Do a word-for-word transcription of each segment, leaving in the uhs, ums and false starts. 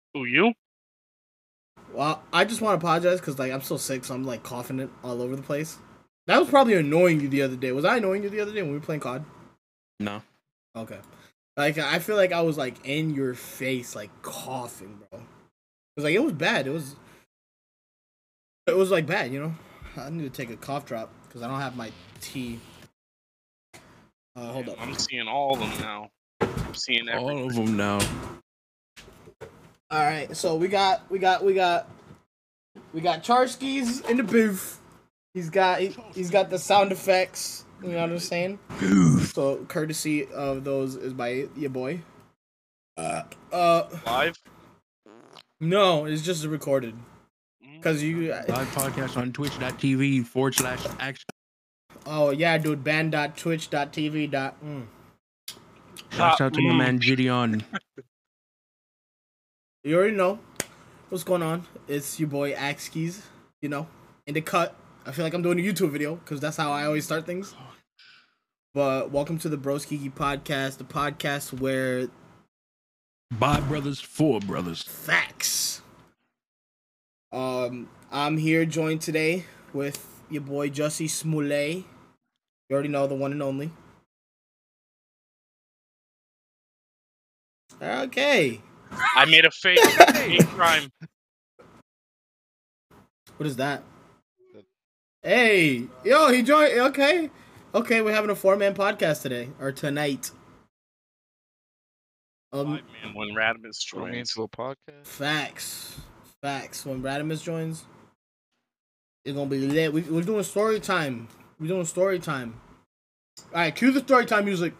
Who, you? Well, I just want to apologize because like I'm so sick, so I'm like coughing it all over the place. That was probably annoying you the other day. Was I annoying you the other day when we were playing C O D? No. Okay. Like I feel like I was like in your face, like coughing, bro. It was like it was bad. It was. It was like bad, you know. I need to take a cough drop because I don't have my tea. Uh, hold Damn, up. I'm seeing all of them now. I'm seeing everything. All of them now. All right, so we got we got we got we got Charskis in the booth. He's got he, he's got the sound effects. You know what I'm saying? So courtesy of those is by your boy. Uh, uh Live? no, it's just recorded. Cause you Live podcast on twitch.tv forward slash action. Oh yeah, dude, band.twitch.tv. Mm. Shouts out to my Mm. man Gideon. You already know what's going on. It's your boy Axkeys, you know, in the cut. I feel like I'm doing a YouTube video because that's how I always start things. But welcome to the Broskiki podcast, the podcast where By brothers, for brothers. facts. Um, I'm here joined today with your boy Jussie Smollett. You already know, the one and only. Okay. I made a fake hate crime. What is that? Hey, yo, he joined. Okay, okay, we're having a four-man podcast today or tonight. Um, Five man when Radimus Throw me joins. into a podcast. facts, facts. When Radimus joins, it's gonna be lit. We, we're doing story time. We're doing story time. All right, cue the story time music.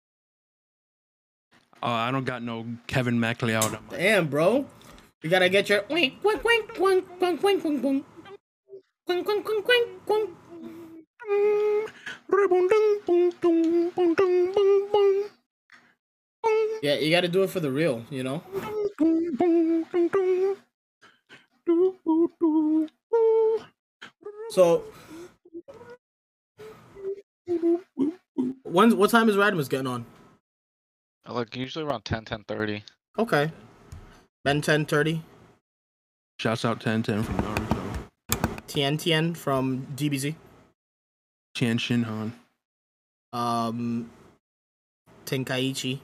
Uh, I don't got no Kevin MacLeod on my Damn, bro, you gotta get your wink, wink, wink, wink, wink, wink, wink, wink. Wink, wink, wink, wink, wink. Yeah, you gotta do it for the real, you know? So, when, what time is Radimus getting on? Like usually around ten, ten thirty. Okay. Ben ten thirty. Shouts out ten ten from Naruto. Tien Tien from D B Z. Tian Shinhan. Um, Tenkaichi.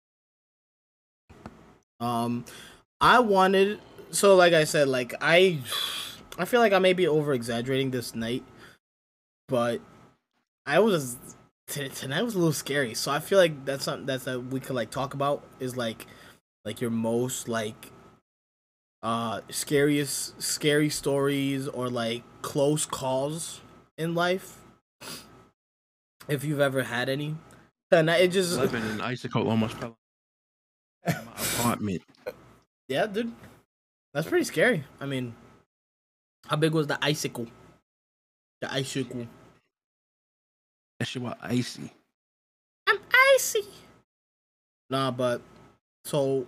Um, I wanted, so like I said, like I, I feel like I may be over exaggerating this night, but I was t- tonight was a little scary. So I feel like that's something that's that we could like talk about is like, like your most like, uh, scariest scary stories or like close calls in life. If you've ever had any, and it just Living in icicle almost fell out of my apartment. yeah, dude, that's pretty scary. I mean, how big was the icicle? The icicle. That shit was icy. I'm icy. Nah, but so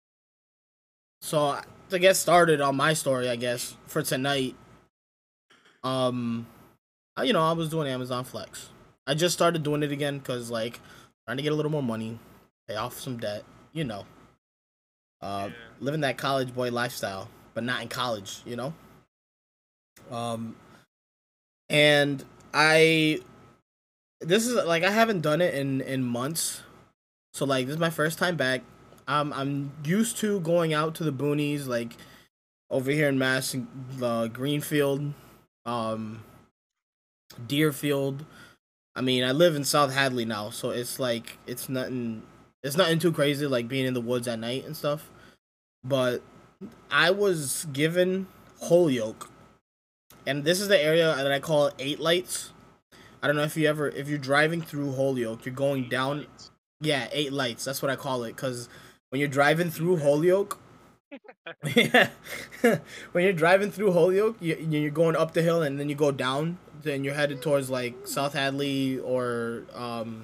so to get started on my story, I guess for tonight. Um, I- you know, I was doing Amazon Flex. I just started doing it again because like trying to get a little more money, pay off some debt. You know, uh, Yeah. living that college boy lifestyle, but not in college. You know. Um, and I, this is like I haven't done it in in months, so like this is my first time back. Um, I'm used to going out to the boonies, like over here in Mass, uh, Greenfield, um, Deerfield. I mean, I live in South Hadley now, so it's like it's nothing. It's nothing too crazy, like being in the woods at night and stuff. But I was given Holyoke, and this is the area that I call Eight Lights. I don't know if you ever, if you're driving through Holyoke, you're going down. Yeah, Eight Lights. That's what I call it, because when you're driving through Holyoke, yeah, when you're driving through Holyoke, you, you're going up the hill and then you go down, then you're headed towards like South Hadley or um.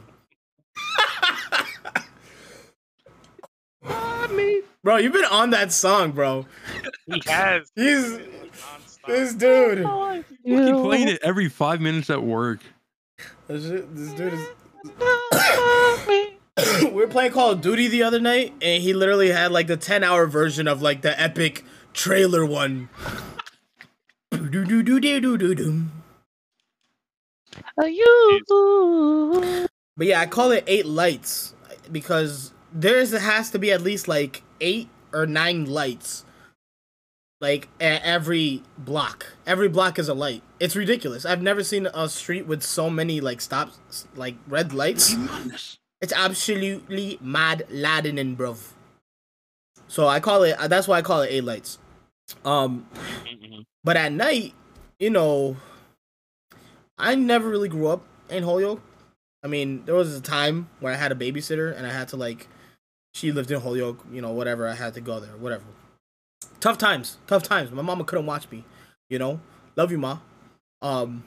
Bro, you've been on that song, bro. He has. He's Nonstop. this dude. You keep playing it every five minutes at work. This, shit- this dude is. we were playing Call of Duty the other night, and he literally had like the ten hour version of like the epic trailer one. Do do do do do do do. Are you? But yeah, I call it eight lights because there's has to be at least like eight or nine lights, like at every block. Every block is a light. It's ridiculous. I've never seen a street with so many like stops, like red lights. It's absolutely mad laddening, bruv. So I call it. That's why I call it eight lights. Um, but at night, you know, I never really grew up in Holyoke. I mean, there was a time where I had a babysitter and I had to like, she lived in Holyoke, you know, whatever. I had to go there, whatever. Tough times, tough times. My mama couldn't watch me, you know. Love you, ma. Um,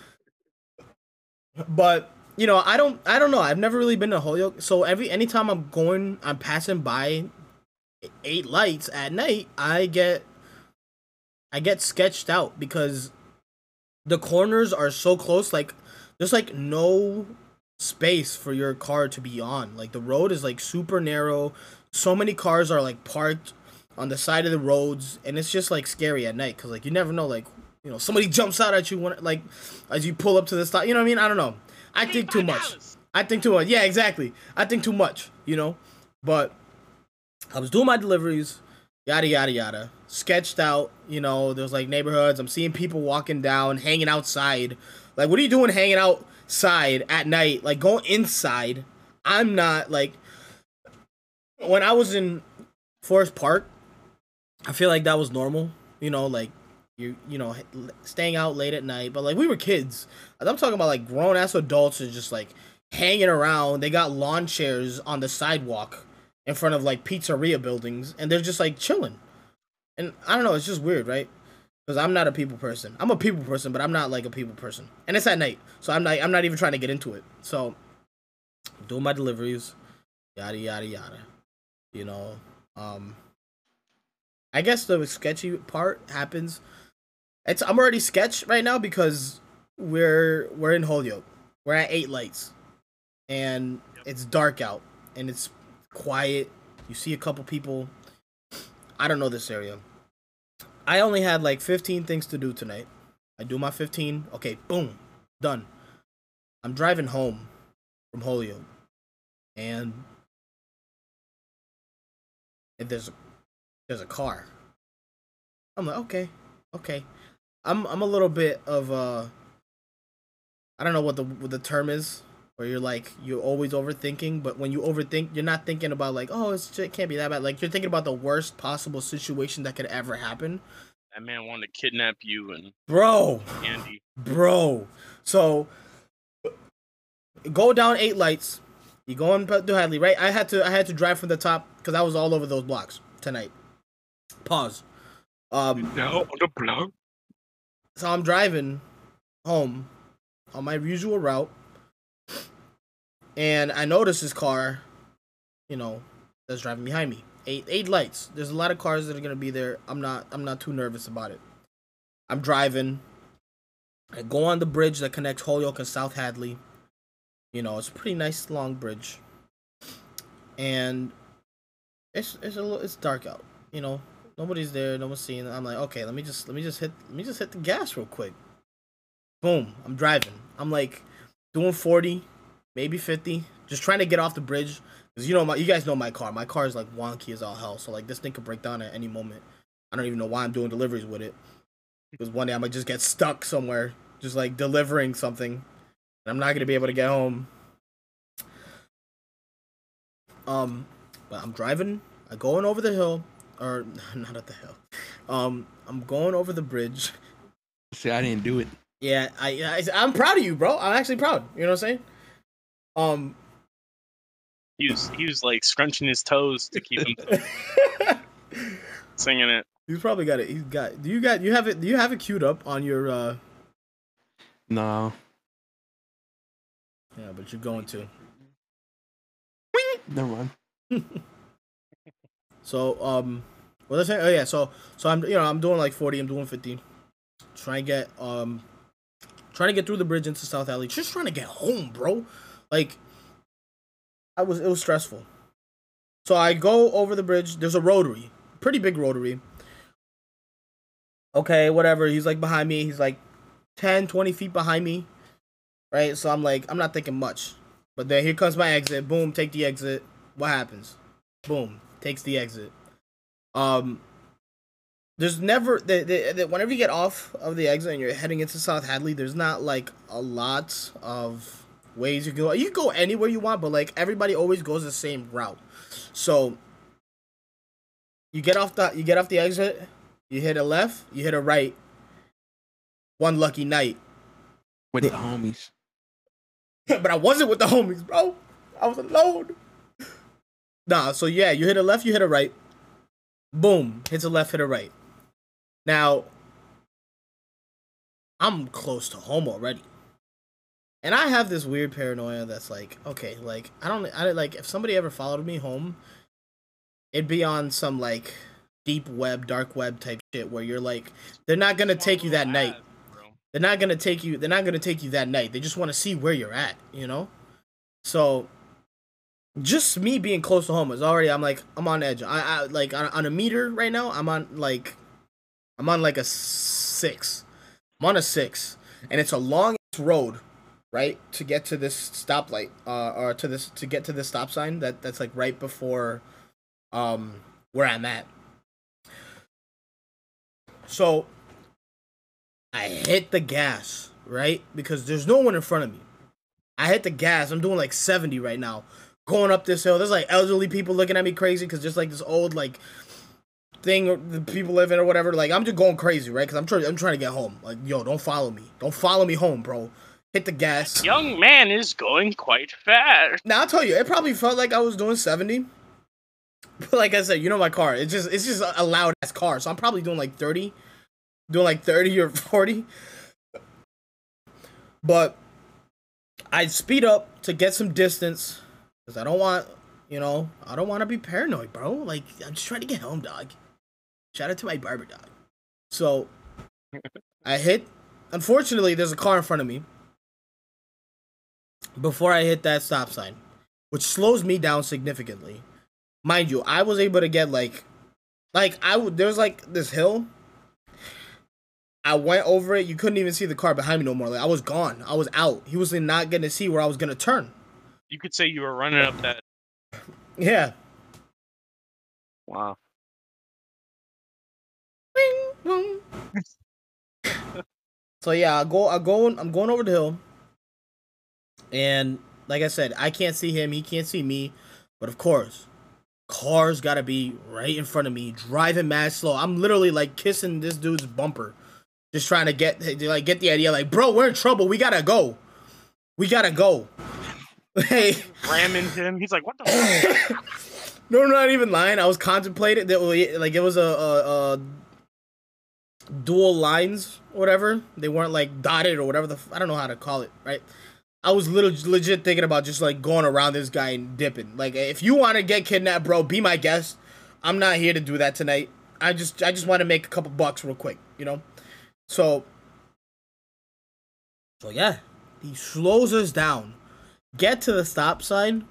but you know, I don't, I don't know. I've never really been to Holyoke, so every anytime I'm going, I'm passing by eight lights at night, I get, I get sketched out because the corners are so close. Like, there's like no space for your car to be on. Like, the road is like super narrow. So many cars are like parked on the side of the roads, and it's just like scary at night because like you never know, like, you know, somebody jumps out at you when, like, as you pull up to the stop. You know what I mean? I don't know. I think too much. I think too much. Yeah, exactly. I think too much. You know, but I was doing my deliveries, yada yada yada. Sketched out. You know, there's like neighborhoods. I'm seeing people walking down, hanging outside. Like, what are you doing hanging outside at night? Like, going inside. I'm not, like, when I was in Forest Park, I feel like that was normal. You know, like, you you know, staying out late at night. But, like, we were kids. I'm talking about, like, grown-ass adults are just, like, hanging around. They got lawn chairs on the sidewalk in front of, like, pizzeria buildings. And they're just, like, chilling. And I don't know. It's just weird, right? Because I'm not a people person. I'm a people person, but I'm not like a people person. And it's at night, so I'm not. I'm not even trying to get into it. So, I'm doing my deliveries, yada yada yada. You know, um, I guess the sketchy part happens. It's I'm already sketched right now because we're we're in Holyoke. We're at eight lights, and it's dark out, and it's quiet. You see a couple people. I don't know this area. I only had like fifteen things to do tonight. I do my fifteen. Okay, boom. Done. I'm driving home from Holyoke. And if there's a, there's a car. I'm like, okay. Okay. I'm I'm a little bit of uh I don't know what the what the term is, where you're like you're always overthinking, but when you overthink, you're not thinking about like, oh, it's, it can't be that bad. Like, you're thinking about the worst possible situation that could ever happen. That man wanted to kidnap you and Bro, Andy. bro. So go down eight lights. You go on to Hadley, right? I had to I had to drive from the top because I was all over those blocks tonight. Pause. Um, No, on the block. so I'm driving home on my usual route, and I notice this car, you know, that's driving behind me. Eight eight lights. There's a lot of cars that are gonna be there. I'm not I'm not too nervous about it. I'm driving. I go on the bridge that connects Holyoke and South Hadley. You know, it's a pretty nice long bridge. And it's it's a little, it's dark out. You know, nobody's there, no one's seeing it. I'm like, okay, let me just let me just hit let me just hit the gas real quick. Boom, I'm driving. I'm like doing forty, maybe fifty, just trying to get off the bridge. Cause you know my, you guys know my car. My car is like wonky as all hell. So like this thing could break down at any moment. I don't even know why I'm doing deliveries with it. Because one day I might just get stuck somewhere, just like delivering something, and I'm not gonna be able to get home. Um, but I'm driving. I'm going over the hill, or not at the hill. Um, I'm going over the bridge. See, I didn't do it. Yeah, I, I I'm proud of you, bro. I'm actually proud. You know what I'm saying? Um. He was he was like scrunching his toes to keep him singing it. He's probably got it. He's got. Do you got? You have it? Do you have it queued up on your? uh No. Yeah, but you're going to. Never mind. So um, what was I saying? Oh yeah. So so I'm you know I'm doing like forty. I'm doing fifty. Trying to get um, trying to get through the bridge into South Alley. Just trying to get home, bro. Like, I was it was stressful. So I go over the bridge. There's a rotary, pretty big rotary. Okay, whatever. He's like behind me. He's like ten, twenty feet behind me. Right? So I'm like, I'm not thinking much. But then here comes my exit. Boom, take the exit. What happens? Boom, takes the exit. Um, there's never, the, the, the, whenever you get off of the exit and you're heading into South Hadley, there's not like a lot of ways you can go. You can go anywhere you want, but like everybody always goes the same route. So you get off the, you get off the exit, you hit a left, you hit a right. One lucky night. With the homies. But I wasn't with the homies, bro. I was alone. Nah, so yeah, you hit a left, you hit a right. Boom, hits a left, hit a right. Now, I'm close to home already. And I have this weird paranoia that's like, okay, like, I don't, I like, if somebody ever followed me home, it'd be on some, like, deep web, dark web type shit where you're like, they're not gonna take you that night. They're not gonna take you, they're not gonna take you that night. They just want to see where you're at, you know? So, just me being close to home is already, I'm like, I'm on edge. I, I like, on, on a meter right now, I'm on, like, I'm on, like, a six. I'm on a six. And it's a long road, right, to get to this stoplight, uh, or to this, to get to this stop sign that, that's, like, right before, um, where I'm at. So, I hit the gas, right, because there's no one in front of me. I hit the gas. I'm doing, like, seventy right now. Going up this hill, there's like elderly people looking at me crazy because there's like this old like thing the people live in or whatever. Like I'm just going crazy, right? Because I'm trying, I'm trying to get home. Like yo, don't follow me, don't follow me home, bro. Hit the gas. Young man is going quite fast. Now I'll tell you, it probably felt like I was doing seventy. But like I said, you know my car. It's just it's just a loud ass car, so I'm probably doing like thirty, doing like thirty or forty. But I'd speed up to get some distance. Because I don't want, you know, I don't want to be paranoid, bro. Like, I'm just trying to get home, dog. Shout out to my barber, dog. So, I hit, unfortunately, there's a car in front of me. Before I hit that stop sign. Which slows me down significantly. Mind you, I was able to get, like, like, I would, there was, like, this hill. I went over it. You couldn't even see the car behind me no more. Like, I was gone. I was out. He was not going to see where I was going to turn. You could say you were running up that. Yeah. Wow. So yeah, I go, I go, I'm going over the hill, and like I said, I can't see him, he can't see me, but of course, cars gotta be right in front of me, driving mad slow. I'm literally like kissing this dude's bumper, just trying to get, like, get the idea, like, bro, we're in trouble, we gotta go, we gotta go. Hey, ram into him. He's like, "What the?" Fuck? No, I'm not even lying. I was contemplating that, like, it was a, a, a dual lines, or whatever. They weren't like dotted or whatever the I don't know how to call it. Right? I was little legit thinking about just like going around this guy and dipping. Like, if you want to get kidnapped, bro, be my guest. I'm not here to do that tonight. I just I just want to make a couple bucks real quick, you know. So, so yeah, he slows us down. Get to the stop sign,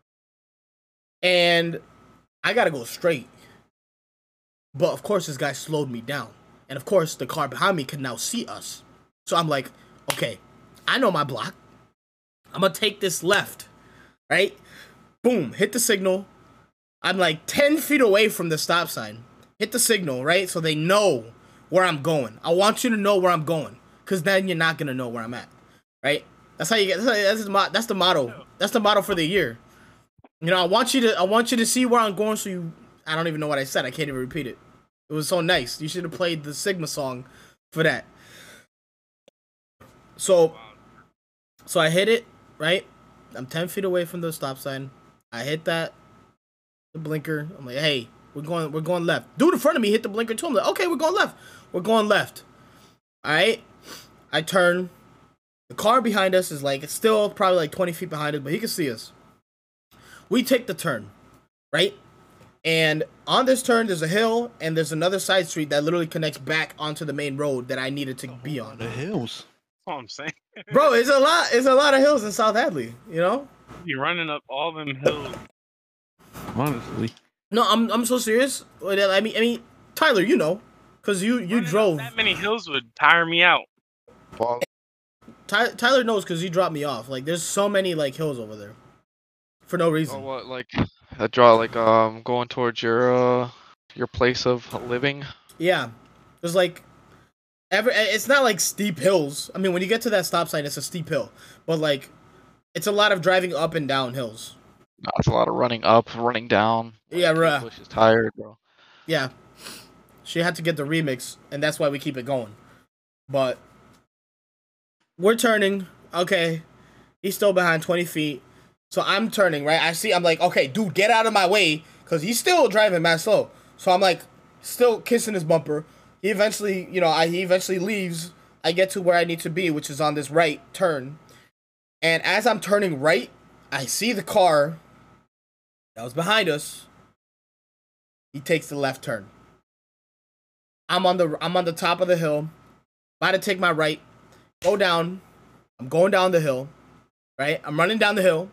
and I gotta go straight. But of course, this guy slowed me down. And of course, the car behind me can now see us. So I'm like, okay, I know my block. I'm gonna take this left, right? Boom, hit the signal. I'm like ten feet away from the stop sign. Hit the signal, right? So they know where I'm going. I want you to know where I'm going, because then you're not gonna know where I'm at, right? That's how you get. That's the that's the motto. That's the motto for the year. You know, I want you to. I want you to see where I'm going. So you. I don't even know what I said. I can't even repeat it. It was so nice. You should have played the Sigma song for that. So, so I hit it right. I'm ten feet away from the stop sign. I hit that the blinker. I'm like, hey, we're going. We're going left. Dude in front of me hit the blinker too. I'm like, okay, we're going left. We're going left. All right. I turn. The car behind us is like, it's still probably like twenty feet behind us, but he can see us. We take the turn, right? And on this turn, there's a hill, and there's another side street that literally connects back onto the main road that I needed to be on. The hills. That's all I'm saying. Bro, it's a lot. It's a lot of hills in South Hadley, you know? You're running up all them hills. Honestly. No, I'm I'm so serious. I mean, I mean, Tyler, you know, cause you you Running up drove. that many hills would tire me out. Well, Ty, Tyler knows because he dropped me off. Like, there's so many like hills over there, for no oh, reason. what, like, I draw, like, um, going towards your, uh, your place of living? Yeah, there's like, every. It's not like steep hills. I mean, when you get to that stop sign, it's a steep hill, but like, it's a lot of driving up and down hills. No, it's a lot of running up, running down. Yeah, bruh. Bush is tired, bro. Yeah, she had to get the remix, and that's why we keep it going. But we're turning. Okay, he's still behind twenty feet. So I'm turning, right? I see, I'm like, okay, dude, get out of my way. Because he's still driving mad slow. So I'm like, still kissing his bumper. He eventually, you know, I, he eventually leaves. I get to where I need to be, which is on this right turn. And as I'm turning right, I see the car that was behind us. He takes the left turn. I'm on the I'm on the top of the hill. About to take my right. Go down. I'm going down the hill. Right? I'm running down the hill.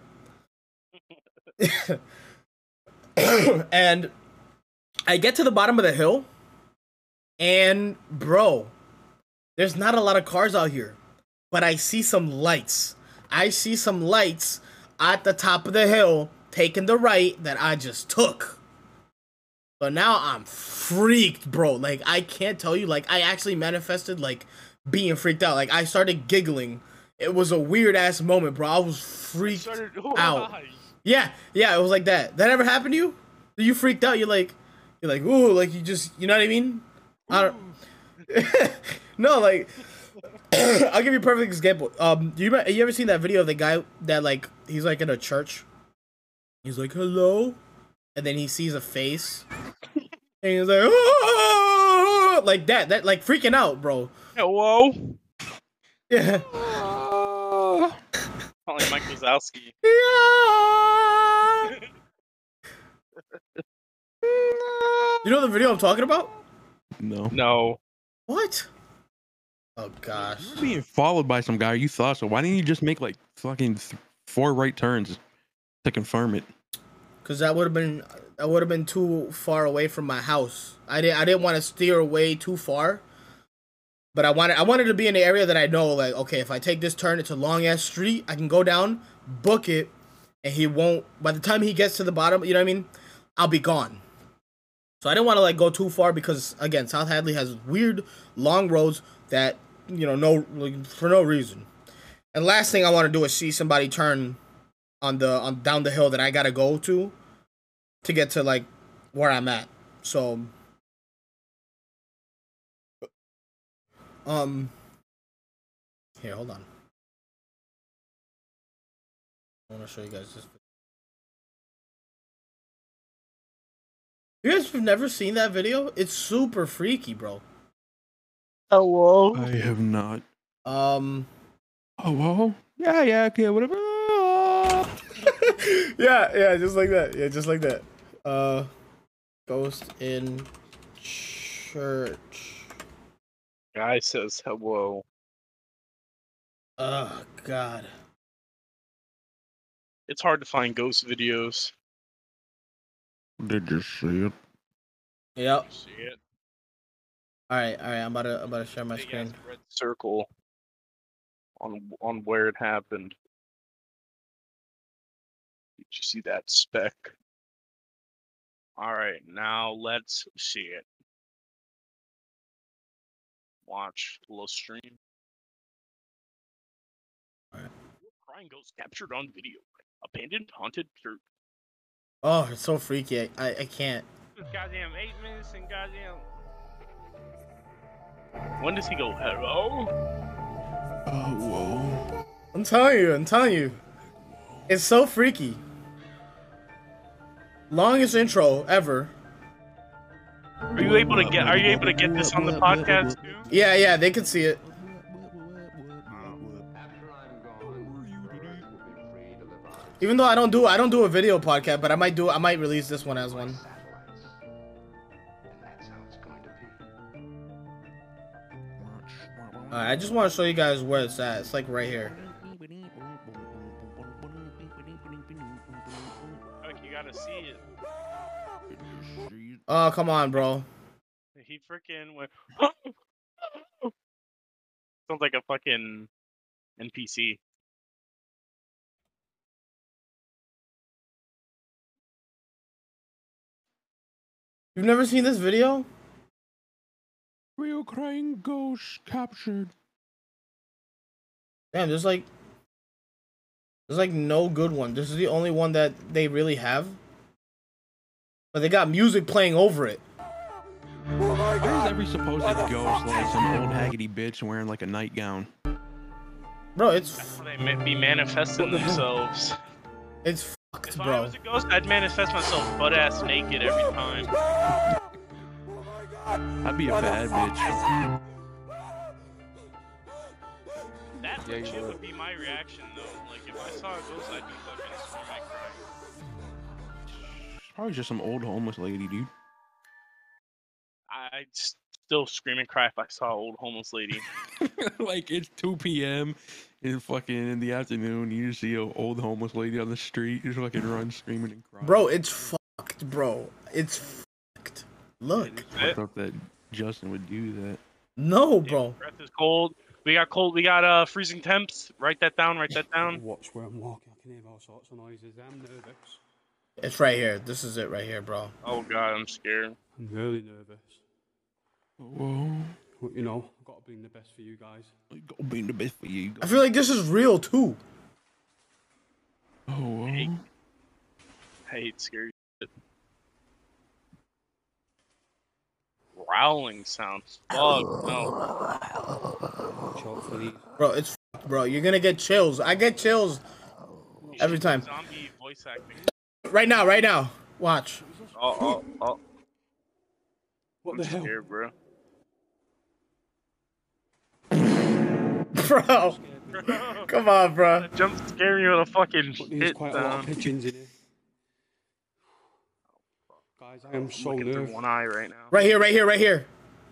And I get to the bottom of the hill. And bro, there's not a lot of cars out here. But I see some lights. I see some lights at the top of the hill taking the right that I just took. So now I'm freaked, bro. Like, I can't tell you. Like, I actually manifested, like, being freaked out. Like, I started giggling. It was a weird-ass moment, bro. I was freaked Started, out. Yeah, yeah, it was like that. That ever happened to you? You freaked out. You're like, you're like, ooh, like, you just, you know what I mean? I don't... No, like... I'll give you a perfect example. Um, do you you ever seen that video of the guy that, like, he's like in a church? He's like, hello? And then he sees a face. And he's like, oh! Like that. That, like, freaking out, bro. Hello? Yeah. Calling Mike Wazowski. Yeah. You know the video I'm talking about? No. No. What? Oh, gosh. You're being followed by some guy. You thought so. Why didn't you just make like fucking th- four right turns to confirm it? Cause that would have been that would have been too far away from my house. I didn't I didn't want to steer away too far. But I wanted I wanted to be in the area that I know, like, okay, if I take this turn, it's a long ass street. I can go down, book it, and he won't. By the time he gets to the bottom, you know what I mean? I'll be gone. So I didn't want to like go too far because again, South Hadley has weird long roads that, you know, no like, for no reason. And last thing I want to do is see somebody turn on the on down the hill that I gotta go to to get to like where I'm at. So um here, hold on. I want to show you guys this. You guys have never seen that video? It's super freaky, bro. Hello? I have not. Um Oh, well. Yeah, yeah, okay, whatever. yeah, yeah, just like that. Yeah, just like that. Uh, ghost in church. Guy says hello. Oh God. It's hard to find ghost videos. Did you see it? Yep. You see it? All right, all right. I'm about to, I'm about to share my Big screen. ass red circle on on where it happened. Did you see that speck? All right, now let's see it. Watch the little stream. Alright. Crying ghost captured on video. Abandoned haunted church. Oh, it's so freaky. I, I, I can't. Goddamn eight minutes and goddamn. When does he go? Hello? Oh, whoa. I'm telling you, I'm telling you. It's so freaky. Longest intro ever. Are you able to get? Are you able to get this on the podcast too? Yeah, yeah, they can see it. Even though I don't do I don't do a video podcast, but I might do I might release this one as one. Alright, I just want to show you guys where it's at. It's like right here. Oh, come on, bro. He freaking went. Sounds like a fucking N P C. You've never seen this video? Real crying ghost captured. Damn, there's like, there's like no good one. This is the only one that they really have. But they got music playing over it. Why is every supposed ghost like some old haggity bitch wearing like a nightgown? Bro, it's That's how they ma- be manifesting themselves. it's fucked, If I bro. was a ghost, I'd manifest myself butt ass naked every time. I'd be a bad bitch. That Yeah, you shit would. would be my reaction though. Like if I saw a ghost, I'd be fucking screaming, crying. Probably just some old homeless lady, dude. I'd still scream and cry if I saw an old homeless lady. Like it's two P M in fucking in the afternoon. You just see an old homeless lady on the street. You just fucking run screaming and crying. Bro, it's fucked, bro. It's fucked. Look. I thought that Justin would do that. No, bro. Breath is cold. We got cold. We got uh freezing temps. Write that down. Write that down. Watch where I'm walking. I can hear all sorts of noises. I'm nervous. It's right here. This is it right here, bro. Oh god, I'm scared. I'm really nervous. Whoa. But, you know, I've got to bring the best for you guys. Go be the best for you. I feel like this is real too. Oh, whoa. Hey. I hate scary shit. Growling sounds. Fuck no. Watch out for these. Bro, it's fucked, bro. You're gonna get chills. I get chills You every should do time. Zombie voice acting. Right now, right now. Watch. Oh, oh, oh. What I'm the hell? scared, bro. Bro. Come on, bro. Jump scare me with a fucking But there's hit quite a lot down. of pigeons in here. Guys, I am so Looking through nervous. one eye right now. Right here, right here, right here.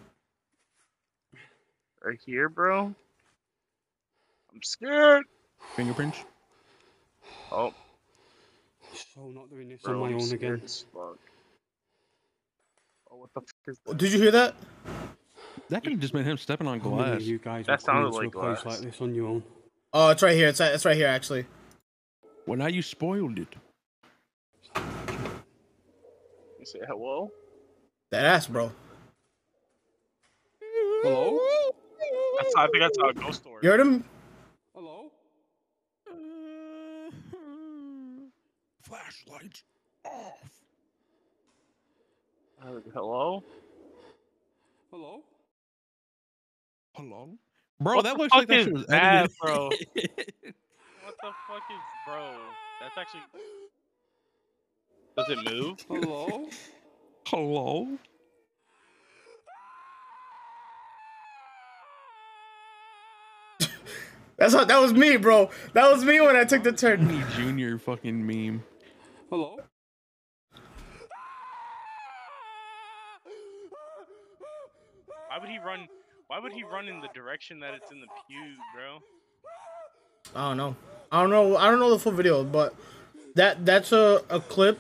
Right here, bro. I'm scared. Fingerprints? Oh, So not doing this bro, on my I'm own scared again. as fuck. Oh, what the fuck is that? Did you hear that? That could have just been him stepping on How many glass. of you guys That would come sounded into like a place glass. like this on your own? Oh, it's right here. It's it's right here actually. Well, now you spoiled it. You say hello? That ass, bro. Hello? That's I think that's how a ghost story. You heard him? Hello? Flashlights off. Uh, hello? Hello? Hello? Bro, What that the looks like fuck that is shit was that, edited. bro? What the fuck is bro? That's actually. Does it move? Hello? Hello? That's how, that was me, bro. That was me when I took the turn. Disney Junior fucking meme. Hello? Why would he run? Why would he run in the direction that it's in the pew, bro? I don't know. I don't know. I don't know the full video, but that that's a, a clip.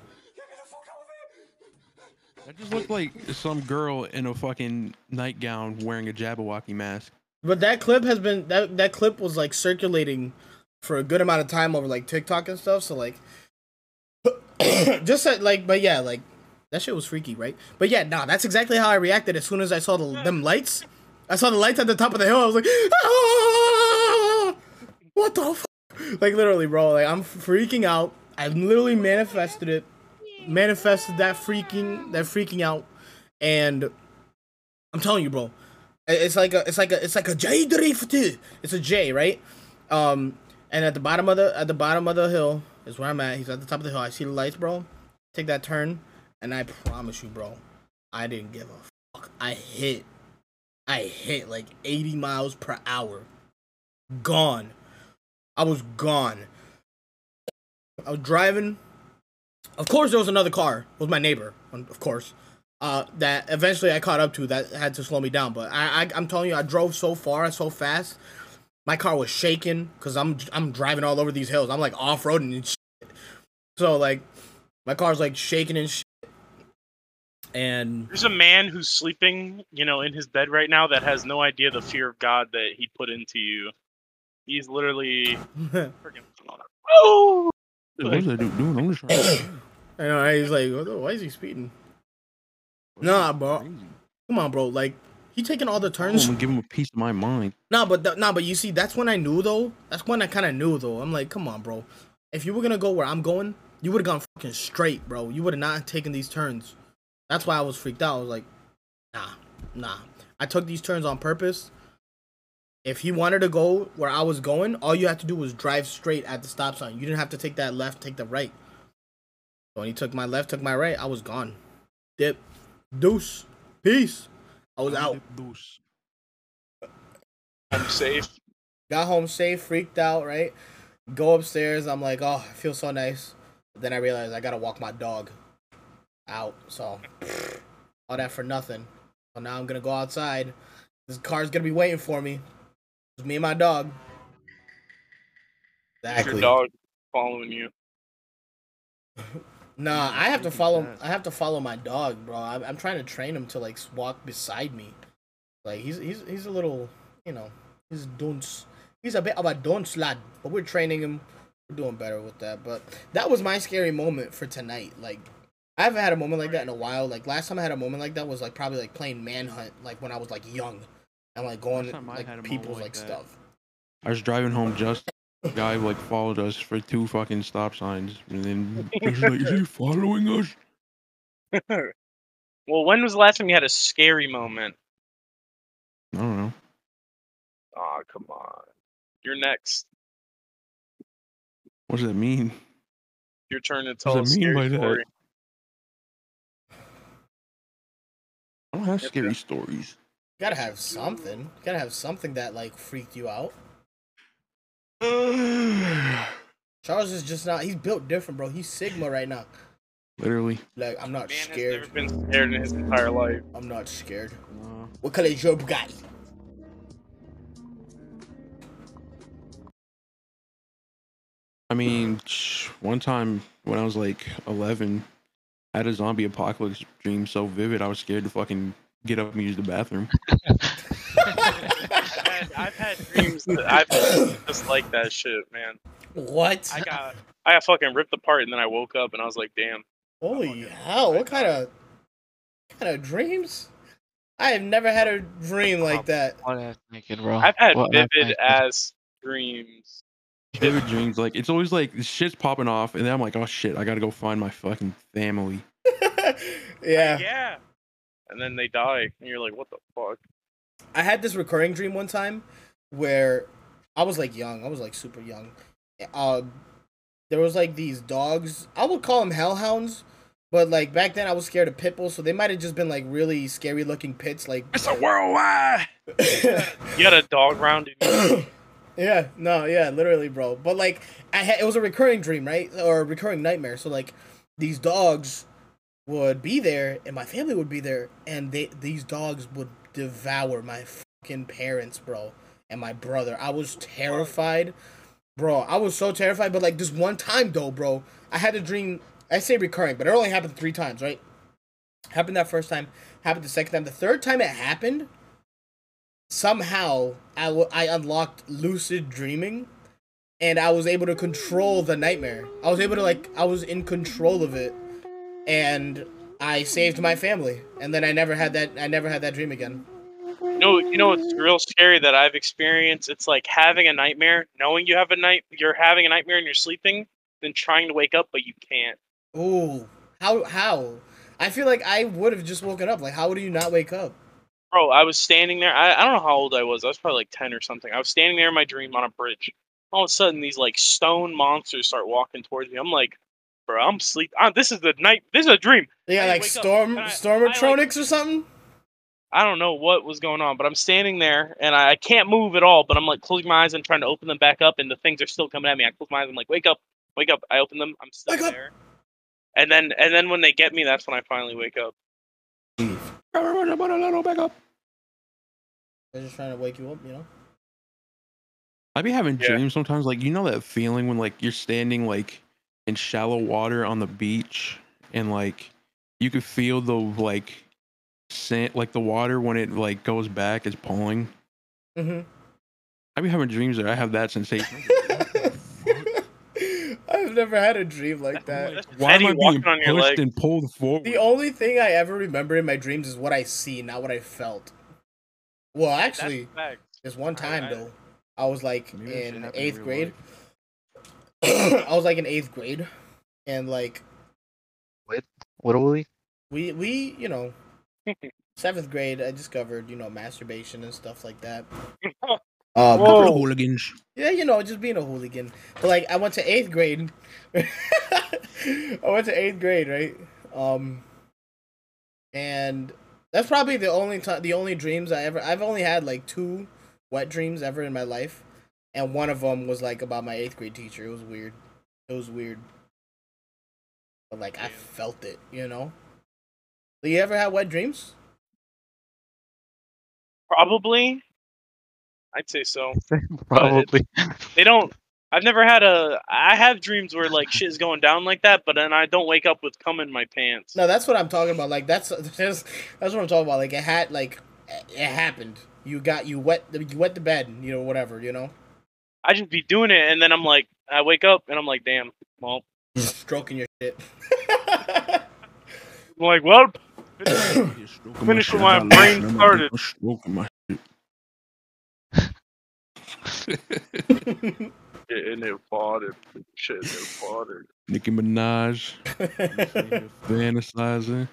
That just looked like some girl in a fucking nightgown wearing a Jabberwocky mask. But that clip has been that that clip was like circulating for a good amount of time over like TikTok and stuff. So like, just that, like, but yeah, like that shit was freaky, right? But yeah, nah, that's exactly how I reacted as soon as I saw the them lights. I saw the lights at the top of the hill. I was like, ah! What the fuck? Like literally, bro. Like I'm freaking out. I literally manifested it, manifested that freaking that freaking out, and I'm telling you, bro. It's like a, it's like a, it's like a J drift. It's a J, right? Um, and at the bottom of the, at the bottom of the hill is where I'm at. He's at the top of the hill. I see the lights, bro. Take that turn, and I promise you, bro, I didn't give a fuck. I hit, I hit like eighty miles per hour. Gone. I was gone. I was driving. Of course, there was another car. It was my neighbor, of course. Uh, that eventually I caught up to that had to slow me down. But I, I I'm telling you, I drove so far, so fast. My car was shaking because I'm I'm driving all over these hills. I'm like off roading and shit. So like, my car's like shaking and shit. And There's a man who's sleeping, you know, in his bed right now that has no idea the fear of God that he put into you. He's literally freaking. Oh! What is that dude doing? I'm just trying to. I know, right? He's like, what the- why is he speeding? Nah, bro. Come on, bro. Like, he taking all the I'm turns. gonna give him a piece of my mind. Nah, but th- nah, but you see, that's when I knew though. That's when I kind of knew though. I'm like, come on, bro. If you were gonna go where I'm going, you would have gone fucking straight, bro. You would have not taken these turns. That's why I was freaked out. I was like, nah, nah. I took these turns on purpose. If he wanted to go where I was going, all you had to do was drive straight at the stop sign. You didn't have to take that left, take the right. So when he took my left, took my right, I was gone. Dip, deuce, peace. I was out. I'm safe. Got home safe, freaked out, right? Go upstairs. I'm like, oh, I feel so nice. But then I realized I gotta walk my dog out. So all that for nothing. So now I'm gonna go outside. This car's gonna be waiting for me. It's me and my dog. Exactly. Your dog following you. Nah, I have to follow. I have to follow my dog, bro. I'm, I'm trying to train him to like walk beside me. Like he's he's he's a little, you know, he's dunce. He's a bit of a dunce lad, but we're training him. We're doing better with that. But that was my scary moment for tonight. Like I haven't had a moment like that in a while. Like last time I had a moment like that was like probably like playing Manhunt, like when I was like young, and like going Last time I like had a moment people's like like that. stuff. I was driving home just. The guy like followed us for two fucking stop signs, and then he's like, "Is he following us?" Well, when was the last time you had a scary moment? I don't know. Aw, come on. You're next. What does that mean? Your turn to What tell a does that mean scary by that? story. I don't have Yep, scary yep. stories. You gotta have something. You gotta have something that like freaked you out. Charles is just not. He's built different, bro. He's Sigma right now. Literally. Like I'm not Man has scared. never been scared in his entire life. I'm not scared. Uh, What color is your Bugatti? I mean, sh- one time when I was like eleven, I had a zombie apocalypse dream so vivid I was scared to fucking get up and use the bathroom. I've had, I've had dreams that I've been just like that shit, man. What? I got I got fucking ripped apart, and then I woke up and I was like, damn. Holy hell! What kind of kind of dreams? I have never had a dream like that. What ass naked, bro? I've had What ass vivid naked? ass dreams. Vivid dreams, like it's always like shit's popping off, and then I'm like, oh shit, I gotta go find my fucking family. Yeah. Yeah. And then they die, and you're like, what the fuck? I had this recurring dream one time where I was like young. I was like super young. Uh, there was like these dogs. I would call them hellhounds, but like back then I was scared of pit bulls, so they might have just been like really scary looking pits. Like It's a worldwide. You had a dog round in you. Yeah, no, yeah, literally, bro. But like, I had it was a recurring dream, right, or a recurring nightmare. So like, these dogs would be there, and my family would be there, and they these dogs would devour my fucking parents, bro, and my brother. I was terrified, bro. I was so terrified. But like this one time though, bro, I had a dream. I say recurring, but it only happened three times, right? Happened that first time. Happened the second time. The third time it happened. Somehow, I, w- I unlocked lucid dreaming, and I was able to control the nightmare. I was able to, like, I was in control of it, and I saved my family. And then I never had that, I never had that dream again. No, you know what's real scary that I've experienced? It's like having a nightmare, knowing you have a night, you're having a nightmare and you're sleeping, then trying to wake up, but you can't. Ooh, how, how? I feel like I would have just woken up. Like, how do you not wake up? Bro, I was standing there. I, I don't know how old I was. I was probably like ten or something. I was standing there in my dream on a bridge. All of a sudden, these like stone monsters start walking towards me. I'm like, bro, I'm asleep. Ah, this is the night. This is a dream. Yeah, I like wake up, storm, and I- Stormatronics I, like- or something? I don't know what was going on, but I'm standing there and I, I can't move at all. But I'm like closing my eyes and trying to open them back up, and the things are still coming at me. I close my eyes. I'm like, wake up, wake up. I open them. I'm still Wake up. there. And then, and then when they get me, that's when I finally wake up. Back up. They're just trying to wake you up, you know? I be having Yeah. dreams sometimes, like you know that feeling when like you're standing like in shallow water on the beach and like you could feel the like sand, like the water when it like goes back is pulling. Mm-hmm. I be having dreams that I have that sensation. I've never had a dream like I'm that. like, why am Eddie I being walking on your pushed leg. and pulled forward? The only thing I ever remember in my dreams is what I see, not what I felt. Well, That's actually, a fact. there's one I- time I- though, I was like Maybe that shit in happened in eighth real grade. life. I was like in eighth grade, and like Literally. we we you know seventh grade, I discovered you know masturbation and stuff like that. Um, Whoa. Hooligans. Yeah, you know, just being a hooligan. But like, I went to eighth grade. I went to eighth grade, right? Um, and that's probably the only time, the only dreams I ever. I've only had like two wet dreams ever in my life, and one of them was like about my eighth grade teacher. It was weird. It was weird. But like, I felt it, you know. Do you ever have wet dreams? Probably. I'd say so. Probably. They don't. I've never had a. I have dreams where like shit is going down like that, but then I don't wake up with cum in my pants. No, that's what I'm talking about. Like that's that's, that's what I'm talking about. Like it had like it happened. You got you wet you wet the bed, you know, whatever, you know. I just be doing it, and then I'm like, I wake up and I'm like, damn. Well, Just stroking your shit. I'm like, well, finish what my brain started. Stroking my shit. Getting it farted. Shit, it farted. Nicki Minaj. Fantasizing.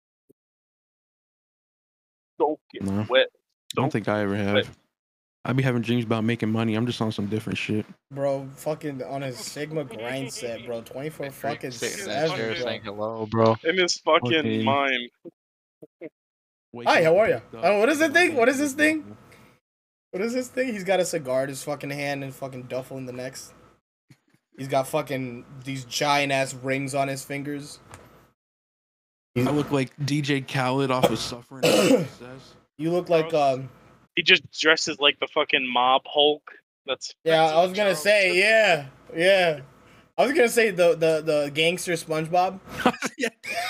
Soaking No. wet. I don't think I ever have. Wait. I be having dreams about making money. I'm just on some different shit. Bro, fucking on a Sigma grind set, bro. twenty-four fucking Sitting in that chair seven, bro. saying hello, bro. In his fucking Okay. mind. Hi, how are ya? Oh, what is this thing? What is this thing? What is this thing? He's got a cigar in his fucking hand and fucking duffel in the next. He's got fucking these giant ass rings on his fingers. I look like D J Khaled off of Suffering. Says. You look like um He just dresses like the fucking mob Hulk. That's yeah, that's I was gonna Charles say, said. yeah, yeah. I was gonna say the the, the gangster SpongeBob. Yeah.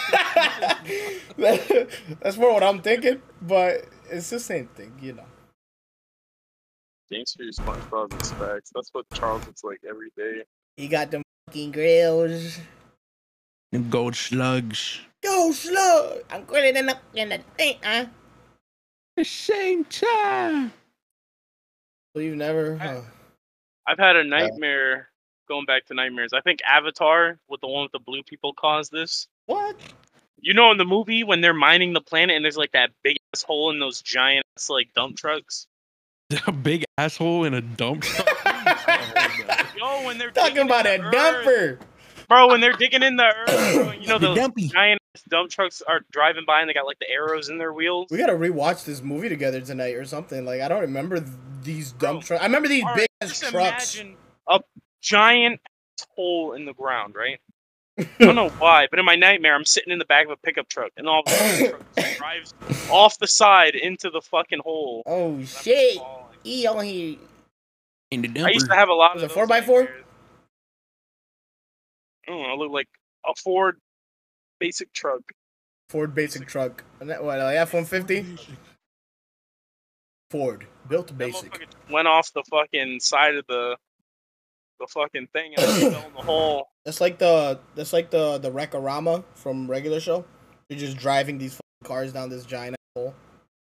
That's more what I'm thinking, but it's the same thing, you know. Gangster SpongeBob and Specs. That's what Charles looks like every day. He got them fucking grills. Them gold slugs. Go slug! I'm grilling up in the thing, huh? The same time. So you've never huh? I've had a nightmare. Going back to nightmares, I think Avatar, with the one with the blue people, caused this. What? You know, in the movie when they're mining the planet and there's like that big ass hole in those giant like dump trucks. A big asshole in a dump truck. Yo, when they're Talking digging about a in the earth- dumper. bro. When they're digging in the earth, bro, you know The those dumpy. giant dump trucks are driving by and they got like the arrows in their wheels. We gotta rewatch this movie together tonight or something. Like I don't remember th- these dump Bro, trucks. I remember these All big right, ass just trucks. imagine a giant hole in the ground, right? I don't know why, but in my nightmare, I'm sitting in the back of a pickup truck, and all of a sudden, the truck just drives off the side into the fucking hole. Oh and I'm shit! falling. E on here. In the dumper. I used to have a lot Was of it those four by four? nightmares. I don't know, I look like a Ford basic truck. Ford basic truck. And that, what, like F one fifty? Ford. Built That basic. motherfucker went off the fucking side of the the fucking thing and I fell in the hole. That's like the that's like the the Wreck-A-Rama from regular show. You're just driving these fucking cars down this giant hole.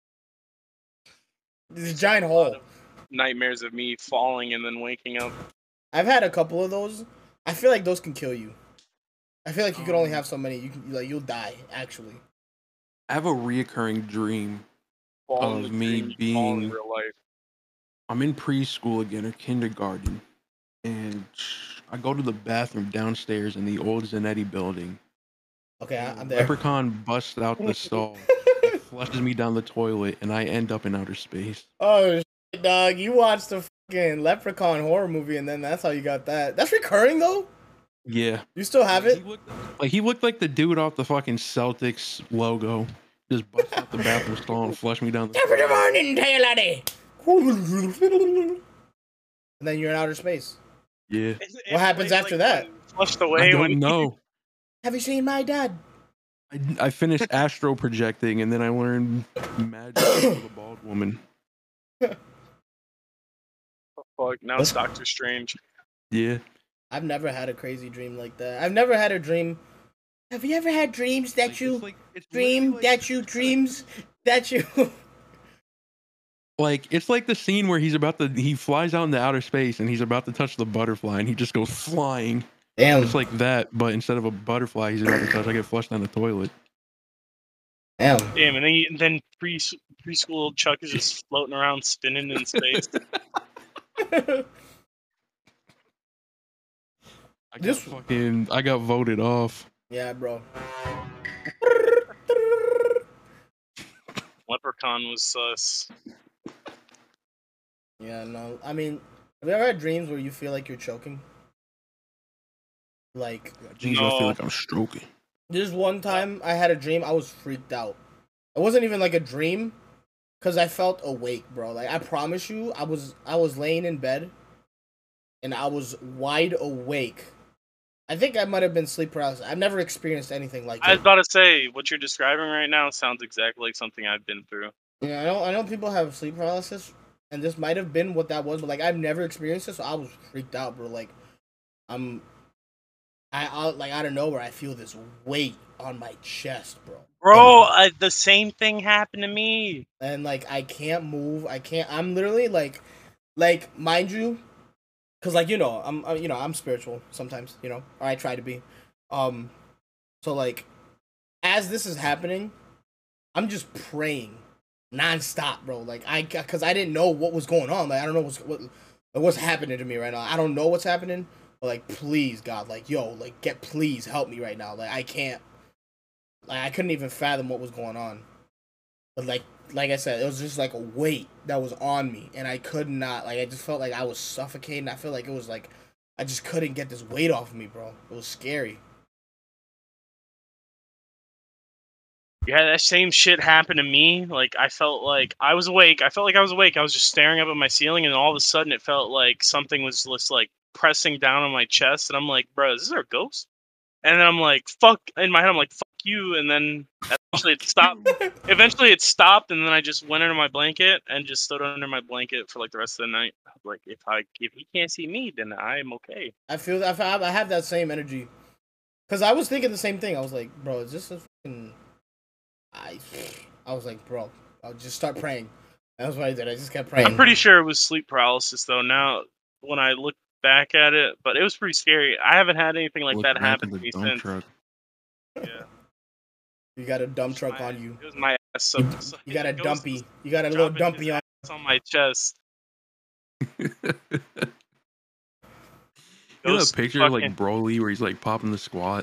This giant A lot hole. of nightmares of me falling and then waking up. I've had a couple of those. I feel like those can kill you. I feel like you could Um, only have so many. You can like you'll die actually. I have a reoccurring dream. Falling Of the me dream, you fall in being- real life. I'm in preschool again or kindergarten, and I go to the bathroom downstairs in the old Zanetti building. Okay, I, I'm there. Leprechaun busts out the stall, flushes me down the toilet, and I end up in outer space. Oh shit, dog! You watched the fucking Leprechaun horror movie, and then that's how you got that. That's recurring though. Yeah. You still have Like, it? He looked, like he looked like the dude off the fucking Celtics logo. Just bust out the bathroom stall and flush me down the Top of the morning, tail laddie. And then you're in outer space. Yeah. Is it- What happens it's after like that? when Flushed I away don't when know. Have you seen my dad? I, I finished astro projecting, and then I learned magic with a bald woman. Oh, fuck, now it's That's- Doctor Strange. Yeah. I've never had a crazy dream like that. I've never had a dream. Have you ever had dreams that Like, you it's like, it's dream literally like, that you dreams that you? like it's like the scene where he's about to he flies out into outer space and he's about to touch the butterfly and he just goes flying. Damn. It's like that, but instead of a butterfly he's about to touch, I get flushed down the toilet. Damn. Damn, and then, he, then pre preschool Chuck is just floating around, spinning in space. I got This- fucking I got voted off. Yeah, bro. Leprechaun was sus. Yeah, no. I mean, have you ever had dreams where you feel like you're choking? Like, Jeez, I No. feel like I'm stroking. this one time I had a dream, I was freaked out. It wasn't even like a dream, cause I felt awake, bro. Like I promise you, I was I was laying in bed, and I was wide awake. I think I might have been sleep paralysis. I've never experienced anything like I was that. about to say, what you're describing right now sounds exactly like something I've been through. Yeah, I know I know people have sleep paralysis, and this might have been what that was, but like I've never experienced it, so I was freaked out, bro. Like, I'm, I, I like out of nowhere, I feel this weight on my chest, bro. Bro, I, the same thing happened to me. And like I can't move. I can't. I'm literally like, like mind you, cause like you know I'm uh, you know I'm spiritual sometimes, you know, or I try to be. Um, so like, as this is happening, I'm just praying nonstop, bro. Like I, cause I didn't know what was going on. Like I don't know what's what what's happening to me right now. I don't know what's happening. But like, please God, like yo, like get please help me right now. Like I can't. Like I couldn't even fathom what was going on. But like like I said, it was just like a weight that was on me, and I could not like I just felt like I was suffocating. I felt like it was like I just couldn't get this weight off of me, bro. It was scary. Yeah, that same shit happened to me. Like, I felt like I was awake. I felt like I was awake. I was just staring up at my ceiling, and all of a sudden, it felt like something was just like pressing down on my chest, and I'm like, "Bro, is this our ghost?" And then I'm like, "Fuck!" In my head, I'm like, "Fuck you!" And then eventually it stopped. Eventually, it stopped, and then I just went under my blanket and just stood under my blanket for like the rest of the night. I was like, if I if he can't see me, then I'm okay. I feel I have, I have that same energy. Cause I was thinking the same thing. I was like, bro, is this a fucking I I was like, bro, I'll just start praying. That's what I did. I just kept praying. I'm pretty sure it was sleep paralysis though. Now when I look back at it, but it was pretty scary. I haven't had anything like Look that back happen at to the me dump since. truck. Yeah. You got a dump It was truck my- on you. It was my ass. So, so You got a ghost dumpy. was You got a little dropping dumpy his on. ass on my chest. You know Ghost that picture fucking- like Broly where he's like popping the squat?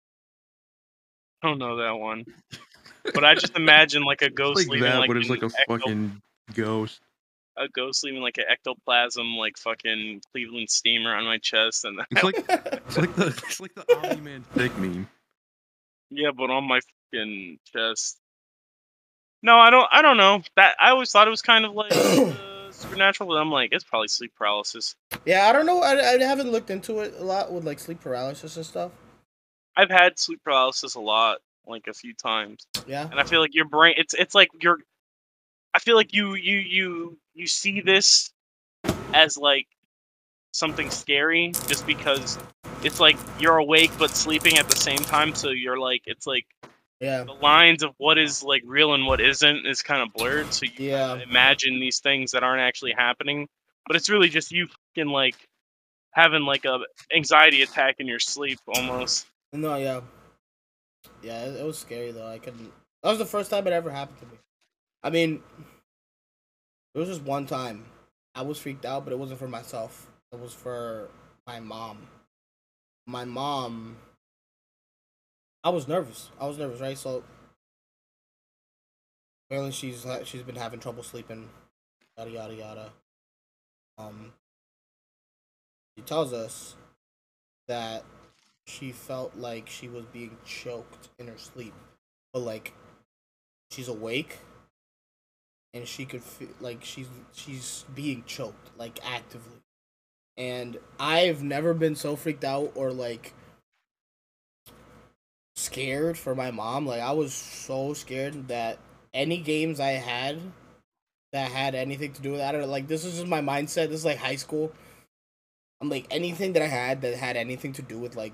I don't know that one. But I just imagine like a It's ghost like leaving that, like but it's an like a ecto- fucking ghost. a ghost leaving like an ectoplasm, like fucking Cleveland steamer on my chest, and It's like it's like the it's like the Omni Man thick meme. yeah, but on my fucking chest. No, I don't. I don't know. That I always thought it was kind of like uh, supernatural, but I'm like, it's probably sleep paralysis. Yeah, I don't know. I, I haven't looked into it a lot with like sleep paralysis and stuff. I've had sleep paralysis a lot, like a few times, Yeah. and I feel like your brain. It's it's like you're. I feel like you you you you see this as like something scary, just because it's like you're awake but sleeping at the same time. So you're like, it's like Yeah. the lines of what is like real and what isn't is kind of blurred. So you Yeah. kinda imagine these things that aren't actually happening, but it's really just you fucking like having like a anxiety attack in your sleep almost. No, yeah. Yeah, it, it was scary though. I couldn't. That was the first time it ever happened to me. I mean, it was just one time. I was freaked out, but it wasn't for myself. It was for my mom. My mom. I was nervous. I was nervous, right? So apparently she's ha- she's been having trouble sleeping. Yada yada yada. Um. She tells us that she felt like she was being choked in her sleep, but like she's awake and she could feel like she's she's being choked like actively. And I've never been so freaked out or like scared for my mom. Like I was so scared that any games I had that had anything to do with that, or like this is just my mindset. This is like high school. I'm like anything that I had that had anything to do with like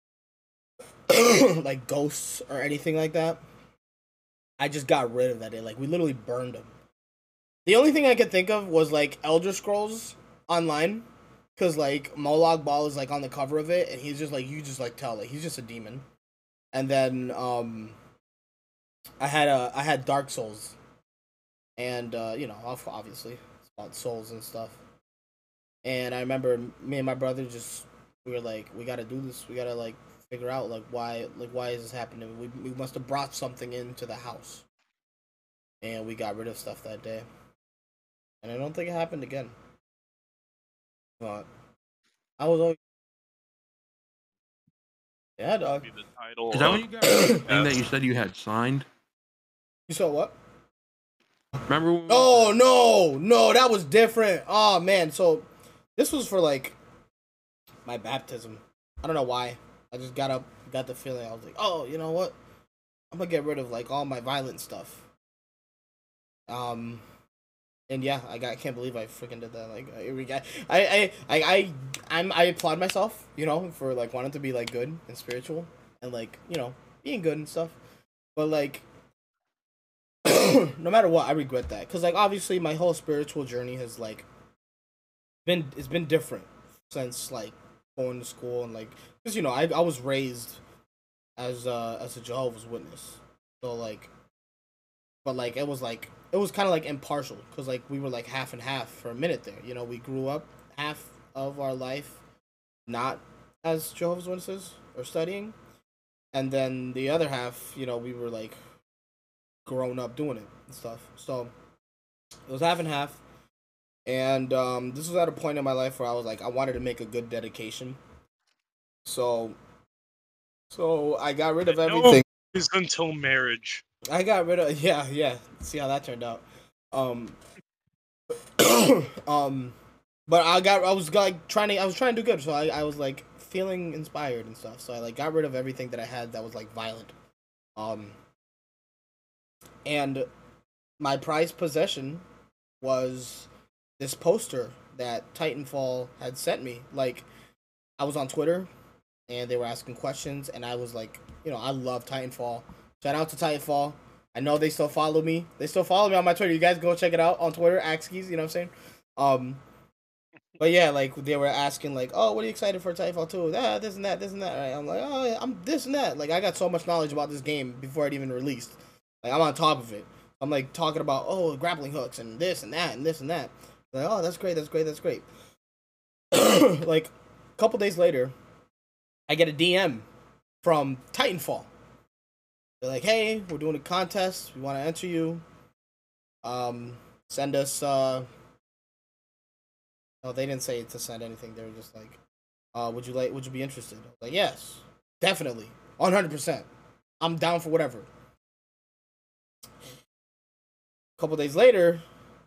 like ghosts or anything like that. I just got rid of that day. Like we literally burned them. The only thing I could think of was like Elder Scrolls Online, because like Molag Bal is like on the cover of it, and he's just like you just like tell like he's just a demon. And then um, I had a I had Dark Souls, and uh, you know obviously it's about souls and stuff. And I remember me and my brother just we were like we gotta do this. We gotta like figure out like why like why is this happening? We we must have brought something into the house, and we got rid of stuff that day. And I don't think it happened again. But I was always yeah, dog. Be the title Is that of- when you got rid of the thing that you said you had signed? You saw what? Remember? When Oh no, no, that was different. Oh man, so this was for like my baptism. I don't know why. I just got up, got the feeling. I was like, oh, you know what? I'm gonna get rid of like all my violent stuff. Um, and yeah, I got. I can't believe I freaking did that. Like, I, I, I, I, I, I'm, I applaud myself, you know, for like wanting to be like good and spiritual and like you know being good and stuff. But like, no matter what, I regret that because like obviously my whole spiritual journey has like been it's been different since like going to school and like because you know I I was raised as uh as a Jehovah's Witness, so like, but like it was like it was kind of like impartial because like we were like half and half for a minute there. You know, we grew up half of our life not as Jehovah's Witnesses or studying, and then the other half, you know, we were like grown up doing it and stuff. So it was half and half. And um, this was at a point in my life where I was like, I wanted to make a good dedication. So, so I got rid of No everything. is until marriage. I got rid of yeah, yeah. See how that turned out. Um, um, but I got I was like trying to I was trying to do good, so I, I was like feeling inspired and stuff. So I like got rid of everything that I had that was like violent. Um, and my prized possession was this poster that Titanfall had sent me. Like, I was on Twitter, and they were asking questions, and I was like, you know, I love Titanfall. Shout out to Titanfall. I know they still follow me. They still follow me on my Twitter. You guys go check it out on Twitter, Axkeys, you know what I'm saying? Um, but yeah, like, they were asking, like, oh, what are you excited for Titanfall two? Ah, this and that, this and that, right? I'm like, oh, yeah, I'm this and that. Like, I got so much knowledge about this game before it even released. Like, I'm on top of it. I'm, like, talking about, oh, grappling hooks and this and that and this and that. Like, oh, that's great, that's great, that's great. Like, a couple days later, I get a D M from Titanfall. They're like, hey, we're doing a contest. We want to enter you. Um, send us, uh... No, they didn't say to send anything. They were just like, uh, would you like, would you be interested? I was like, yes, definitely. one hundred percent. I'm down for whatever. A couple days later,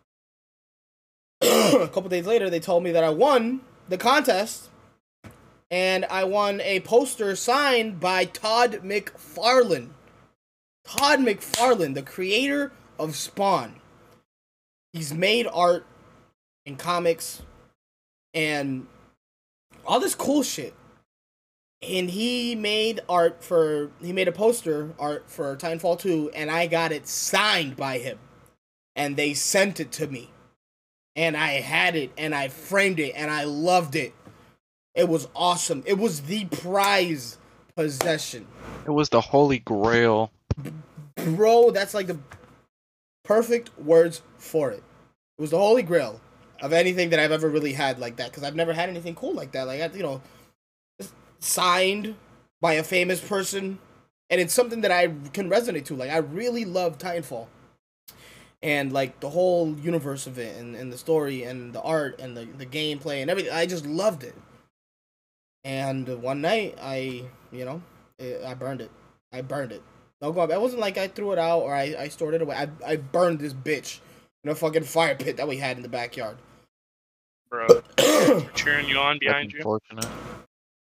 a couple days later, they told me that I won the contest, and I won a poster signed by Todd McFarlane. Todd McFarlane, the creator of Spawn. He's made art in comics and all this cool shit. And he made art for, he made a poster art for Titanfall two, and I got it signed by him. And they sent it to me. And I had it, and I framed it, and I loved it. It was awesome. It was the prize possession. It was the holy grail. Bro, that's like the perfect words for it. It was the holy grail of anything that I've ever really had like that. Because I've never had anything cool like that. Like, you know, signed by a famous person. And it's something that I can resonate to. Like, I really love Titanfall. And, like, the whole universe of it, and, and the story, and the art, and the, the gameplay, and everything. I just loved it. And one night, I, you know, it, I burned it. I burned it. No going back. It wasn't like I threw it out or I, I stored it away. I, I burned this bitch in a fucking fire pit that we had in the backyard. Bro, cheering you on behind That's you. unfortunate.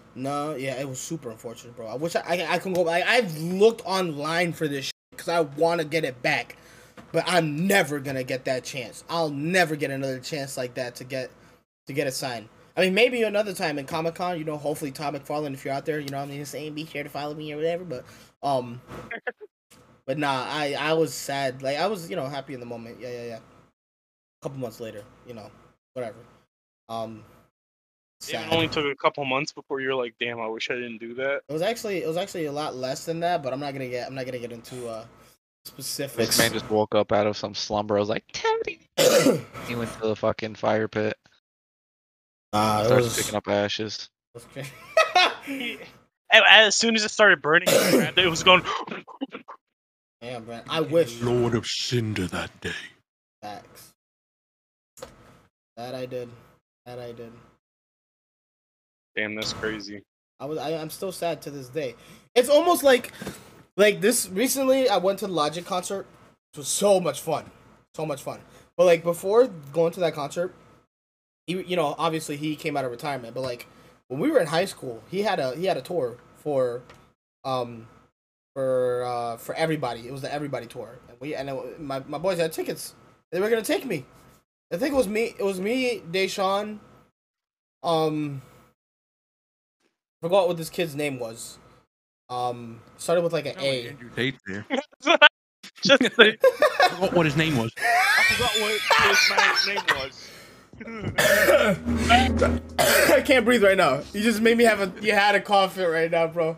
No, yeah, it was super unfortunate, bro. I wish I I, I can go back. I've looked online for this because I want to get it back, but I'm never gonna get that chance. I'll never get another chance like that to get to get it signed. I mean, maybe another time in Comic Con, you know. Hopefully, Todd McFarlane, if you're out there, you know, what I'm just saying, be sure to follow me or whatever. But um, but nah, I I was sad. Like I was, you know, happy in the moment. Yeah, yeah, yeah. A couple months later, you know, whatever. Um. It only took a couple months before you're like, damn, I wish I didn't do that. It was actually it was actually a lot less than that, but I'm not gonna get I'm not gonna get into uh specifics. This man just woke up out of some slumber. I was like, Tony. He went to the fucking fire pit. Uh, it Started was, picking up ashes. it was He- As soon as it started burning, it was going. Damn, man. I wish. Lord of Cinder that day. Facts. That I did. That I did. Damn, that's crazy. I was. I, I'm still sad to this day. It's almost like, like this. Recently, I went to the Logic concert. It was so much fun. So much fun. But like before going to that concert, he, you know, obviously he came out of retirement. But like when we were in high school, he had a he had a tour for, um, for uh for everybody. It was the Everybody tour. And we and it, my my boys had tickets. They were gonna take me. I think it was me. It was me, Deshaun. Um. Forgot what this kid's name was. Um, started with like an A. Andrew Tate there. Just like, I forgot what his name was. I forgot what his name was. I can't breathe right now. You just made me have a. You had a cough fit right now, bro.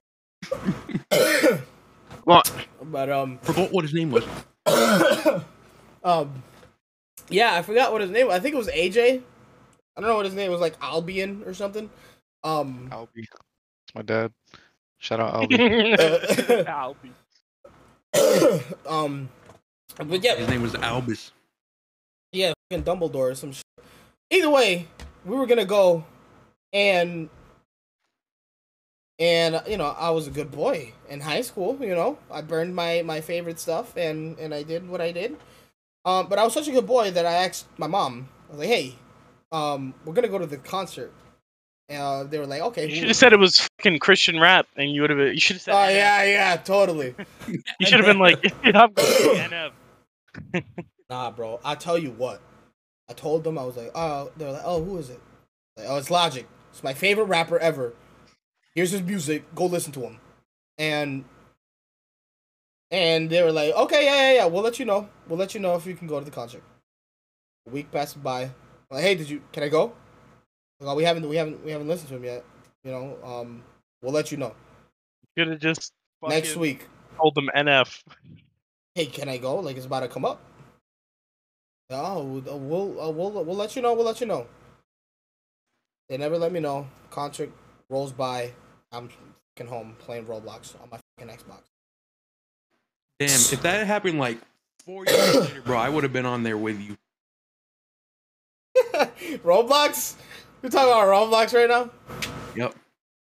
What? But um, Forgot what his name was. um, yeah, I forgot what his name was. I think it was A J. I don't know what his name was, like Albion or something. Um, Albie. It's my dad. Shout out Albie. Albie. um, but yeah, His name was Albus. yeah, fucking Dumbledore or some shit. Either way, we were gonna go, and and you know, I was a good boy in high school. You know, I burned my my favorite stuff, and and I did what I did. Um, but I was such a good boy that I asked my mom. I was like, "Hey, um, we're gonna go to the concert." Uh, they were like, "Okay." You who- should have said it was fucking Christian rap, and you would have. You should have said. Oh N F. yeah, yeah, totally. You should have been like, I'm going to N F. Nah, bro. I tell you what. I told them I was like, oh, they were like, oh, who is it? Like, oh, it's Logic. It's my favorite rapper ever. Here's his music. Go listen to him. And and they were like, okay, yeah, yeah, yeah. We'll let you know. We'll let you know if you can go to the concert. A week passes by. I'm like, hey, did you? Can I go? Like, oh, we haven't, we haven't, we haven't listened to him yet. You know, um, we'll let you know Could have just next fucking week. told them N F. Hey, can I go? Like, it's about to come up. Oh, we'll we'll uh, we'll, we'll let you know. We'll let you know. They never let me know. Concert rolls by. I'm fucking home playing Roblox on my fucking Xbox. Damn, if that had happened like four years later, bro, I would have been on there with you. Roblox? We're talking about Roblox right now. Yep.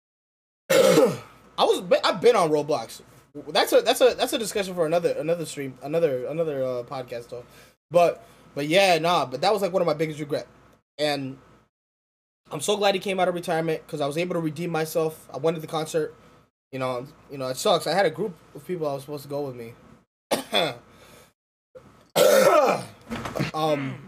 I was I've been on Roblox. That's a that's a that's a discussion for another another stream another another uh, podcast though. But but yeah, nah. But that was like one of my biggest regret, and I'm so glad he came out of retirement because I was able to redeem myself. I went to the concert. You know, you know it sucks. I had a group of people I was supposed to go with me. um,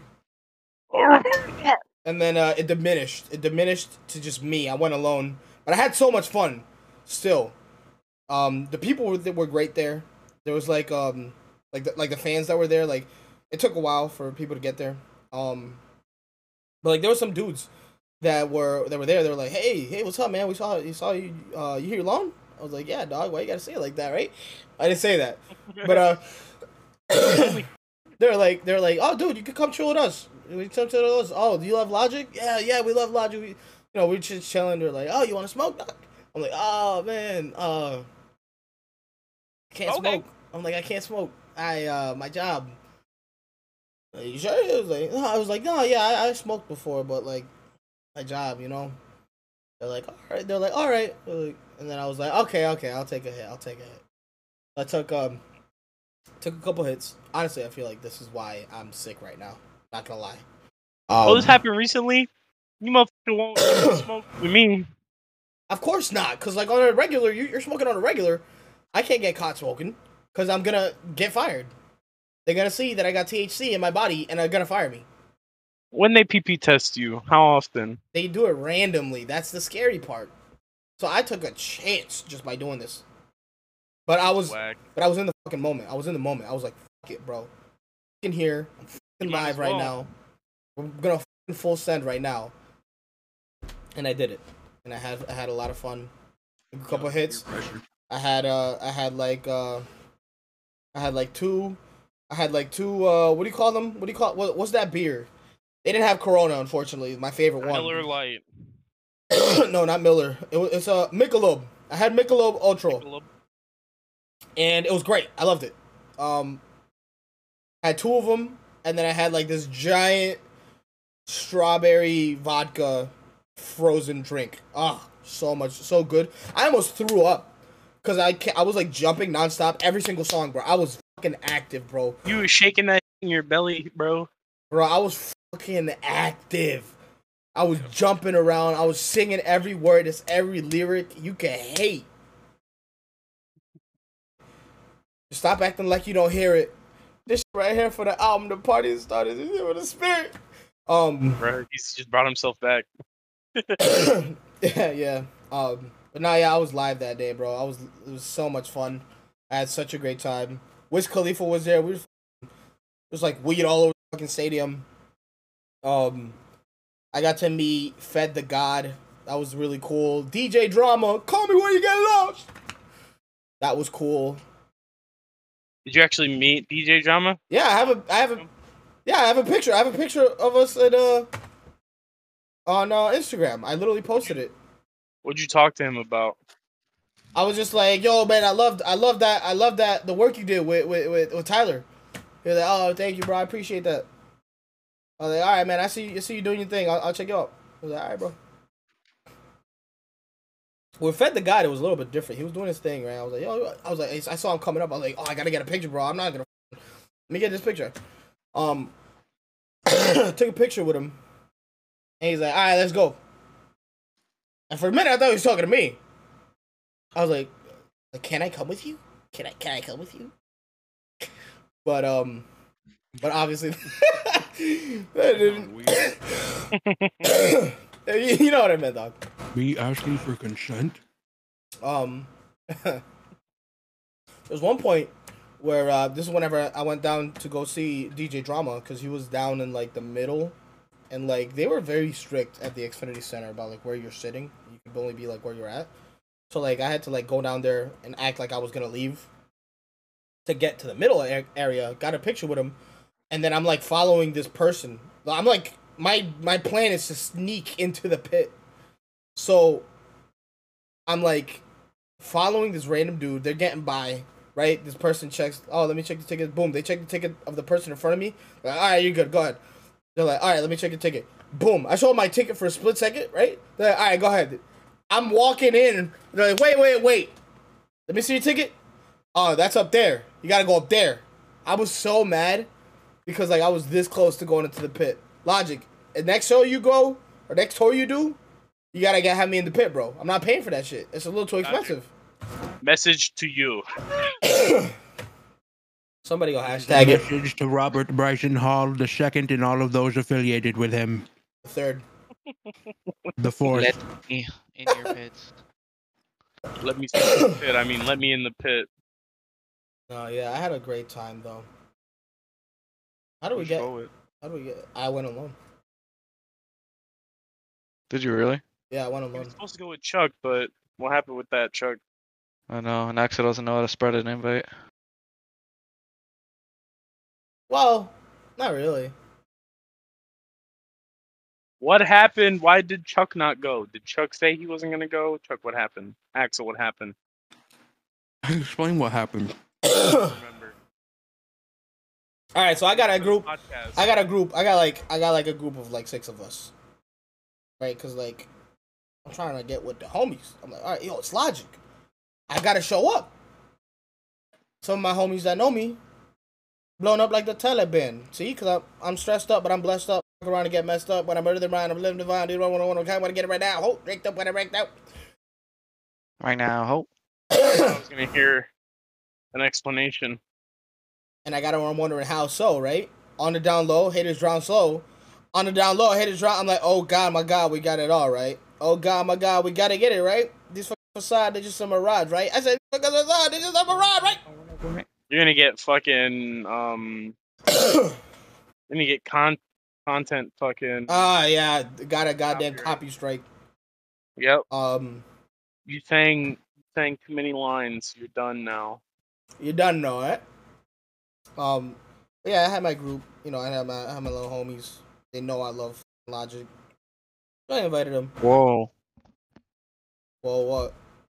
and then uh, it diminished. It diminished to just me. I went alone, but I had so much fun. Still, um, the people were, were great there. There was like um, like the, like the fans that were there. Like it took a while for people to get there. Um, but like there were some dudes that were that were there. They were like, "Hey, hey, what's up, man? We saw you saw you. Uh, you here alone?" I was like, "Yeah, dog. Why you gotta say it like that, right?" I didn't say that, but uh, they're like, they're like, "Oh, dude, you could come chill with us. We come chill with us. Oh, do you love Logic? Yeah, yeah, we love Logic. We, you know, we're just chilling. They're like, "Oh, you want to smoke, dog?" I'm like, "Oh man, uh, I can't Okay. smoke." I'm like, "I can't smoke. I uh, my job." Like, you sure? It was like, no, I was like, "No, yeah, I, I smoked before, but like, my job, you know." They're like, "All right." They're like, "All right." They're like, and then I was like, "Okay, okay, I'll take a hit. I'll take a hit." I took um, took a couple hits. Honestly, I feel like this is why I'm sick right now. Not gonna lie. Um, Oh, this happened recently. You motherfucker won't smoke with me. Of course not, because like on a regular, you- you're smoking on a regular. I can't get caught smoking because I'm gonna get fired. They're gonna see that I got T H C in my body and they're gonna fire me. When they P P test you, how often? They do it randomly. That's the scary part. So I took a chance just by doing this. But I was, Whack. but I was in the fucking moment. I was in the moment. I was like, "Fuck it, bro. In here, I'm fucking Might live as right well. now. We're gonna fucking full send right now." And I did it. And I had, I had a lot of fun. A couple Yeah, hits. peer pressure. I had, uh, I had like, uh, I had like two, I had like two. Uh, what do you call them? What do you call? What, what's that beer? They didn't have Corona, unfortunately. My favorite one. Miller Lite. No, not Miller. It was it's a uh, Michelob. I had Michelob Ultra, Michelob. and it was great. I loved it. Um, I had two of them, and then I had like this giant strawberry vodka frozen drink. Ah, so much, so good. I almost threw up because I ca- I was like jumping nonstop every single song, bro. I was fucking active, bro. You were shaking that in your belly, bro. Bro, I was fucking active. I was jumping around. I was singing every word. It's every lyric you can hate. Stop acting like you don't hear it. This shit right here for the album, the party has started. This is with the spirit. Um, Bro, he's just brought himself back. yeah, yeah. Um, but no, yeah, I was live that day, bro. I was. It was so much fun. I had such a great time. Wiz Khalifa was there. We was, it was like weed all over the fucking stadium. Um. I got to meet Fed the God. That was really cool. D J Drama, call me when you get lost. That was cool. Did you actually meet D J Drama? Yeah, I have a, I have a, yeah, I have a picture. I have a picture of us at uh on uh, Instagram. I literally posted it. What'd you talk to him about? I was just like, yo, man, I loved, I love that, I love that the work you did with with with, with Tyler. He was like, oh, thank you, bro. I appreciate that. I was like, all right, man. I see you. I see you doing your thing. I'll, I'll check you out. I was like, all right, bro. With Fed the God, it was a little bit different. He was doing his thing, right? I was like, yo, I was like, I saw him coming up. I was like, oh, I gotta get a picture, bro. I'm not gonna. Let me get this picture. Um, took a picture with him, and he's like, all right, let's go. And for a minute, I thought he was talking to me. I was like, like, can I come with you? Can I? Can I come with you? But um, but obviously, that didn't. You know what I meant, dog. Me asking for consent? Um, there was one point where uh, this is whenever I went down to go see D J Drama because he was down in like the middle, and like they were very strict at the Xfinity Center about like where you're sitting. You could only be like where you're at. So like I had to like go down there and act like I was gonna leave to get to the middle a- area. Got a picture with him, and then I'm like following this person. I'm like my my plan is to sneak into the pit. So I'm like following this random dude. They're getting by, right? This person checks. Oh, let me check the ticket. Boom. They check the ticket of the person in front of me. Like, all right, you're good. Go ahead. They're like, all right, let me check the ticket. Boom. I show them my ticket for a split second, right? They're like, all right, go ahead. I'm walking in. They're like, wait, wait, wait. Let me see your ticket. Oh, that's up there. You gotta go up there. I was so mad because like I was this close to going into the pit. Logic. And next show you go or next tour you do, you gotta get have me in the pit, bro. I'm not paying for that shit. It's a little too expensive. Message to you. Somebody go hashtag it. Message to Robert Bryson Hall the second and all of those affiliated with him. Third. The fourth. Let me in your pits. Let me see the pit. I mean, let me in the pit. No, yeah, I had a great time though. How do we get? Show it. How do we get? I went alone. Did you really? Yeah, I went We were alone. supposed to go with Chuck, but what happened with that, Chuck? I know. And Axel doesn't know how to spread an invite. Well, not really. What happened? Why did Chuck not go? Did Chuck say he wasn't gonna go? Chuck, what happened? Axel, what happened? Explain what happened. I don't remember. All right, so I got a group. Podcast. I got a group. I got like I got like a group of like six of us, right? Because like I'm trying to get with the homies. I'm like, all right, yo, it's Logic. I gotta show up. Some of my homies that know me, blown up like the Taliban. See, because I'm I'm stressed up, but I'm blessed up. Fuck around and get messed up. When I'm murder the mind, I'm living divine. Dude, I want to want to get it right now. Hope raked up when I raked out. Right now, hope. I was gonna hear an explanation. And I got on wondering how so, right? On the down low, haters drown slow. On the down low, haters drown. I'm like, oh God, my God, we got it all, right? Oh God, my God, we gotta get it, right? These fucking facade, they're just a mirage, right? I said, fucking facade, they're just a mirage, right? You're gonna get fucking um. You're gonna get con content fucking. Ah, yeah, got a goddamn Copyright. copy strike. Yep. Um, You sang sang too many lines. You're done now. you done know it. Um, but yeah, I had my group. You know, I had my I had my little homies. They know I love Logic. So I invited them. Whoa. Well, what?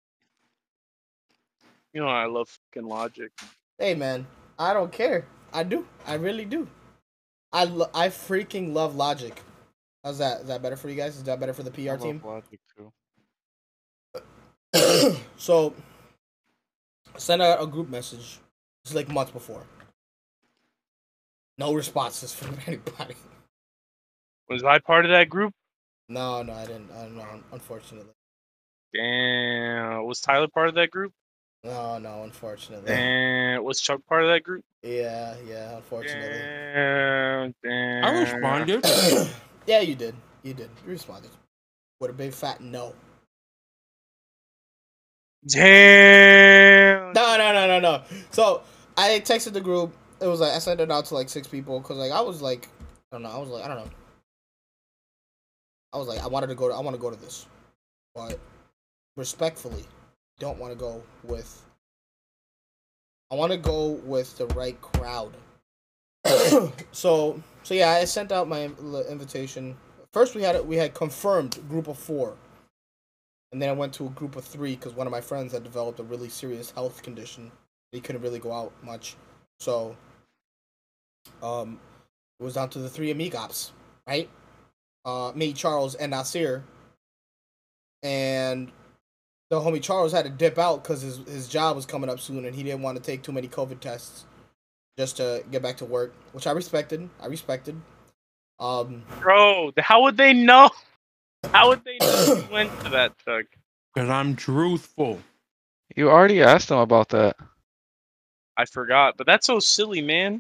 You know I love fucking Logic. Hey, man, I don't care. I do. I really do. I lo- I freaking love Logic. How's that? Is that better for you guys? Is that better for the P R I love team? Logic too. So, I sent out a group message. It's like months before. No responses from anybody. Was I part of that group? No, no, I didn't. I don't know. Unfortunately. Damn. Was Tyler part of that group? No, no, unfortunately. And was Chuck part of that group? Yeah, yeah, unfortunately. Damn. Damn. I responded. Yeah, you did. You did. You responded with a big fat no. Damn. No, no, no, no, no. So I texted the group. It was like I sent it out to like six people because like I was like I don't know. I was like I don't know. I was like I wanted to go to I want to go to this, but respectfully, don't want to go with. I want to go with the right crowd. so so yeah, I sent out my invitation. First we had we had confirmed group of four, and then I went to a group of three because one of my friends had developed a really serious health condition. He couldn't really go out much, so um, it was down to the three amigops, right? Uh, me, Charles, and Nasir, and the homie Charles had to dip out because his his job was coming up soon, and he didn't want to take too many COVID tests just to get back to work, which I respected. I respected. Um, Bro, how would they know? How would they know you went to that, Chuck? Because I'm truthful. You already asked him about that. I forgot, but that's so silly, man.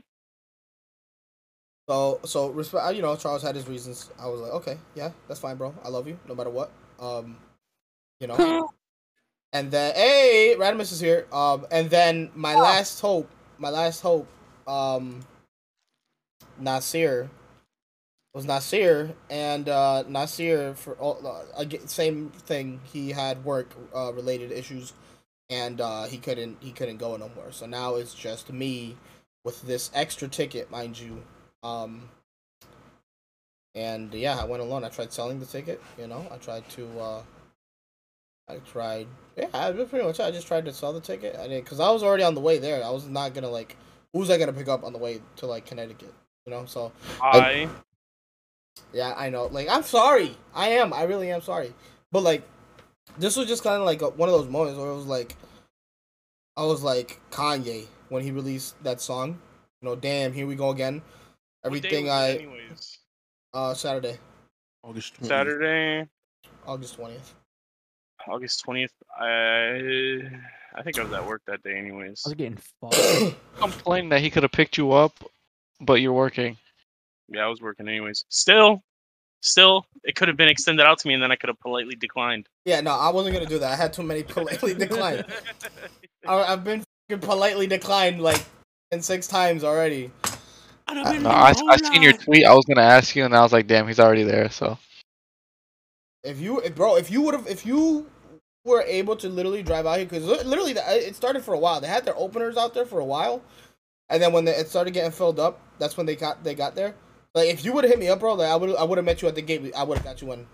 So, so respect. You know, Charles had his reasons. I was like, okay, yeah, that's fine, bro. I love you, no matter what. Um, you know. And then, hey, Radimus is here. Um, and then my last hope, my last hope, um, Nasir was Nasir, and uh, Nasir for all uh, again, same thing. He had work uh, related issues, and uh, he couldn't he couldn't go no more. So now it's just me with this extra ticket, mind you. Um, and yeah, I went alone. I tried selling the ticket. You know, I tried to. Uh, I tried. Yeah, I pretty much. I just tried to sell the ticket. I did because I was already on the way there. I was not gonna like. Who was I gonna pick up on the way to like Connecticut? You know, so. I. Yeah, I know. Like, I'm sorry. I am. I really am sorry. But like, this was just kind of like a, one of those moments where it was like, I was like Kanye when he released that song. You know, damn, here we go again. Everything I. Anyways. Uh, Saturday, August twentieth. Saturday, August twentieth. August twentieth. I. I think I was at work that day, anyways. I was getting fucked. Complained that he could have picked you up, but you're working. Yeah, I was working anyways. Still, still, it could have been extended out to me, and then I could have politely declined. Yeah, no, I wasn't gonna do that. I had too many politely declined. I, I've been f***ing politely declined like in six times already. No, I, I seen your tweet. I was gonna ask you, and I was like, "Damn, he's already there." So If you, if, bro, if you would have, if you were able to literally drive out here, because literally the- it started for a while. They had their openers out there for a while, and then when they, it started getting filled up, that's when they got they got there. Like, if you would have hit me up, bro, like I would I would have met you at the gate. I would have got you in.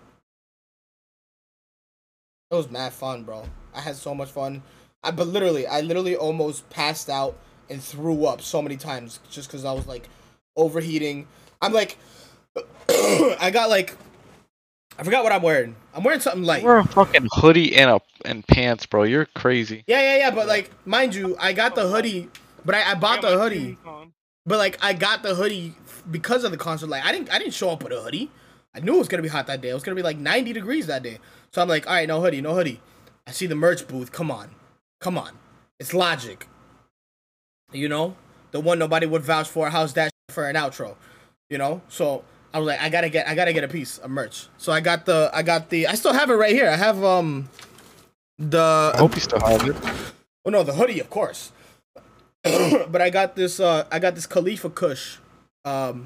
It was mad fun, bro. I had so much fun. I but literally, I literally almost passed out and threw up so many times just because I was like overheating. I'm like, I got like, I forgot what I'm wearing. I'm wearing something light. wear a fucking hoodie and a and pants, bro. You're crazy. Yeah, yeah, yeah. But like, mind you, I got the hoodie, but I, I bought the hoodie. But like, I got the hoodie because of the concert. Like, I didn't I didn't show up with a hoodie. I knew it was gonna be hot that day. It was gonna be like ninety degrees that day. So I'm like, all right, no hoodie, no hoodie. I see the merch booth. Come on, come on, it's Logic. You know, the one nobody would vouch for. How's that shit for an outro? You know, so I was like, I gotta get, I gotta get a piece of merch. So I got the, I got the, I still have it right here. I have um the. I hope you still have it. Oh no, the hoodie, of course. But I got this, uh, I got this Khalifa Kush. Um,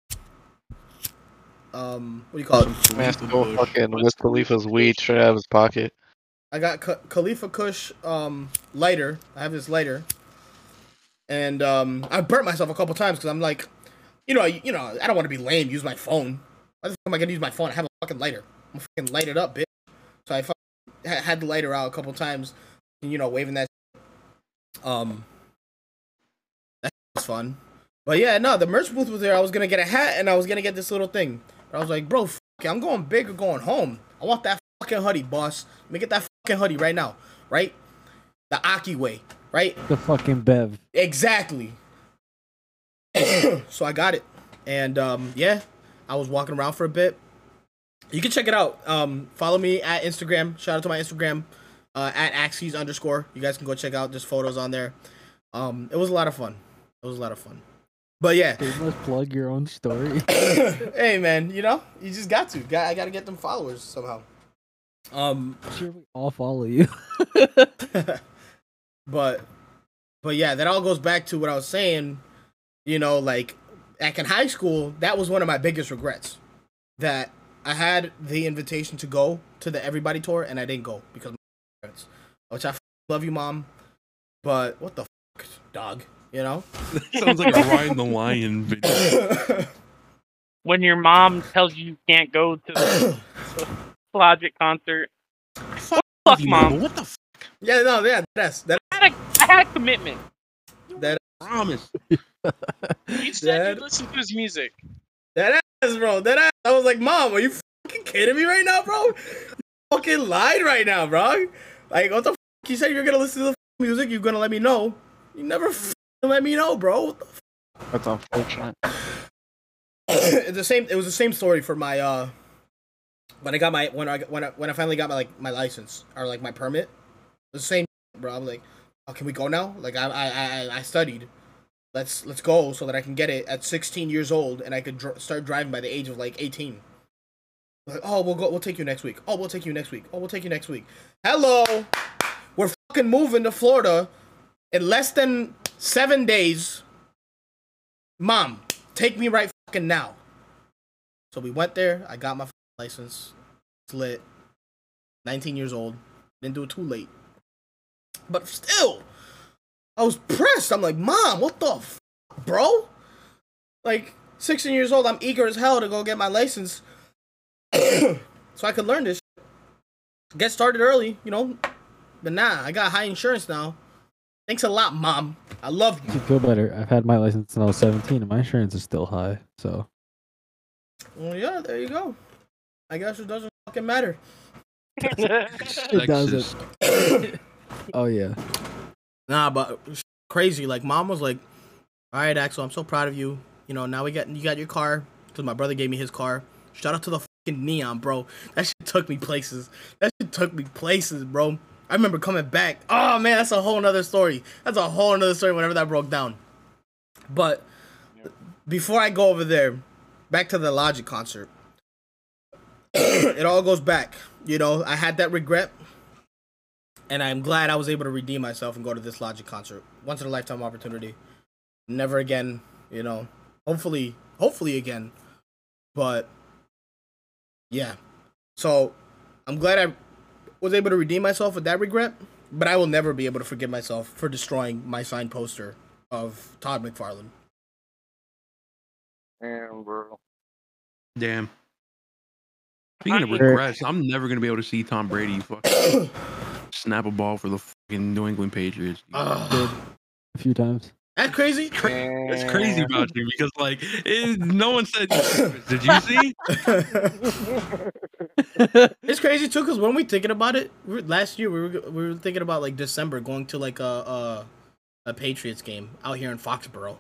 um, what do you call it? Man, still fucking with Khalifa's weed straight out of his pocket. I got K- Khalifa Kush um lighter. I have this lighter, and um, I burnt myself a couple times because I'm like, you know, you, you know, I don't want to be lame. Use my phone. Why the fuck am I gonna use my phone? I have a fucking lighter. I'm gonna fucking light it up, bitch. So I fucking ha- had the lighter out a couple times, and, you know, waving that. Um, that was fun. But yeah, no, the merch booth was there. I was gonna get a hat and I was gonna get this little thing. But I was like, bro, fuck it, I'm going big or going home. I want that fucking hoodie, boss. Let me get that fucking hoodie right now, right? The Aki way, right? The fucking Bev. Exactly. So I got it, and um, yeah, I was walking around for a bit. You can check it out. Um, follow me at Instagram. Shout out to my Instagram uh, at Axies underscore. You guys can go check out. There's photos on there. Um, it was a lot of fun. It was a lot of fun. But yeah. You must plug your own story. Hey man, you know, you just got to. Got I got to get them followers somehow. Um, sure, we all follow you. but, but yeah, that all goes back to what I was saying. You know, like back in high school, that was one of my biggest regrets. That I had the invitation to go to the Everybody tour and I didn't go because of my parents. Which I f- love you, mom. But what the fuck, dog? You know? Sounds like a Ryan the Lion video. When your mom tells you you can't go to the Logic concert. Fuck, Fuck, you, mom. What the f- Yeah, no, yeah, that's that. I had a, I had a commitment. That promise? You said Dad. you listen to his music. that ass, bro. That ass. I was like, mom, are you fucking kidding me right now, bro? You fucking lied right now, bro. Like, what the fuck? You said you're gonna listen to the music. You're gonna let me know. You never fucking let me know, bro. What the fuck? That's unfortunate. It's the same. It was the same story for my uh when I got my when I when I when I finally got my like my license or like my permit. It was the same, bro. I'm like, oh, can we go now? Like I I I, I studied. Let's let's go so that I can get it at sixteen years old and I could dr- start driving by the age of like eighteen. Like, oh, we'll go. We'll take you next week. Oh, we'll take you next week. Oh, we'll take you next week. Hello, we're fucking moving to Florida in less than seven days. Mom, take me right fucking now. So we went there. I got my license. It's lit. nineteen years old. Didn't do it too late. But still, I was pressed. I'm like, Mom, what the f, bro? Like, sixteen years old. I'm eager as hell to go get my license. So I could learn this shit. Get started early, you know. But nah, I got high insurance now. Thanks a lot, Mom. I love you. You feel better. I've had my license since I was seventeen, and my insurance is still high. So, Well, yeah, there you go. I guess it doesn't fucking matter. it doesn't. Oh yeah. Nah, but it's crazy. Like, Mom was like, "All right, Axel, I'm so proud of you. You know, now we got you got your car because my brother gave me his car. Shout out to the fucking Neon, bro. That shit took me places. That shit took me places, bro. I remember coming back. Oh man, that's a whole nother story. That's a whole nother story. Whenever that broke down. But before I go over there, back to the Logic concert. It all goes back. You know, I had that regret. And I'm glad I was able to redeem myself and go to this Logic concert. Once in a lifetime opportunity. Never again, you know. Hopefully, hopefully again. But, yeah. So, I'm glad I was able to redeem myself with that regret. But I will never be able to forgive myself for destroying my signed poster of Todd McFarlane. Damn, bro. Damn. Speaking of I- regrets, I'm never gonna be able to see Tom Brady fucking snap a ball for the fucking New England Patriots. Ugh. A few times. That crazy? That's crazy about you because like it, no one said. Did you see? It's crazy too, because when we thinking about it, we were, last year we were we were thinking about like December going to like a a, a Patriots game out here in Foxborough.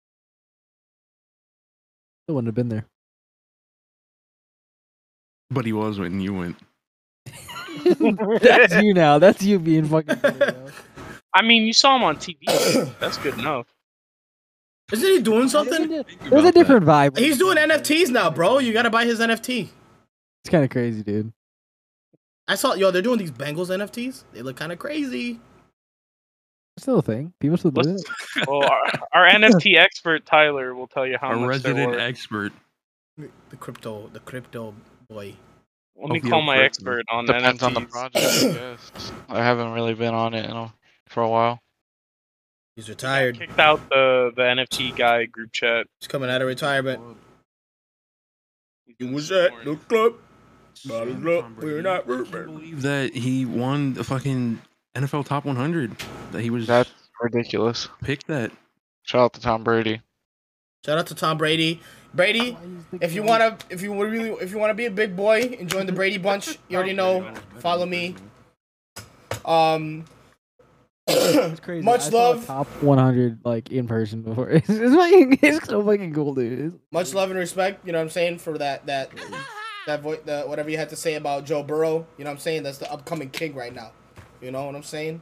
I wouldn't have been there. But he was when you went. That's you now. That's you being fucking. Bitter, yo. I mean, you saw him on T V. That's good enough. Isn't he doing There's a something? di- There's a different vibe. He's doing N F Ts now, bro. You gotta buy his N F T. It's kind of crazy, dude. I saw, yo, they're doing these Bengals N F Ts. They look kind of crazy. It's still a thing. People still do Let's- it. Well, our, our N F T expert Tyler will tell you how A much they're resident worth. expert. The crypto, the crypto boy. Let me of the call my crypto. expert on Depends on the N F Ts. project, I guess. I haven't really been on it, you know, for a while. He's retired. Kicked out the the N F T guy group chat. He's coming out of retirement. He's You doing was some at more. the club. So, Bottoms up, Tom we're Brady, not I can't rooting. believe that he won the fucking N F L Top one hundred. That he was That's ridiculous. picked that. Shout out to Tom Brady. Shout out to Tom Brady. Brady, if you wanna, if you would really, if you wanna be a big boy and join the Brady Bunch, you already know. Follow me. Um, It's crazy. Much I saw love. top one hundred like in person before. It's, it's fucking. It's so fucking cool, dude. It's- much love and respect. You know what I'm saying for that that that voice, the whatever you had to say about Joe Burrow. You know what I'm saying? That's the upcoming king right now. You know what I'm saying?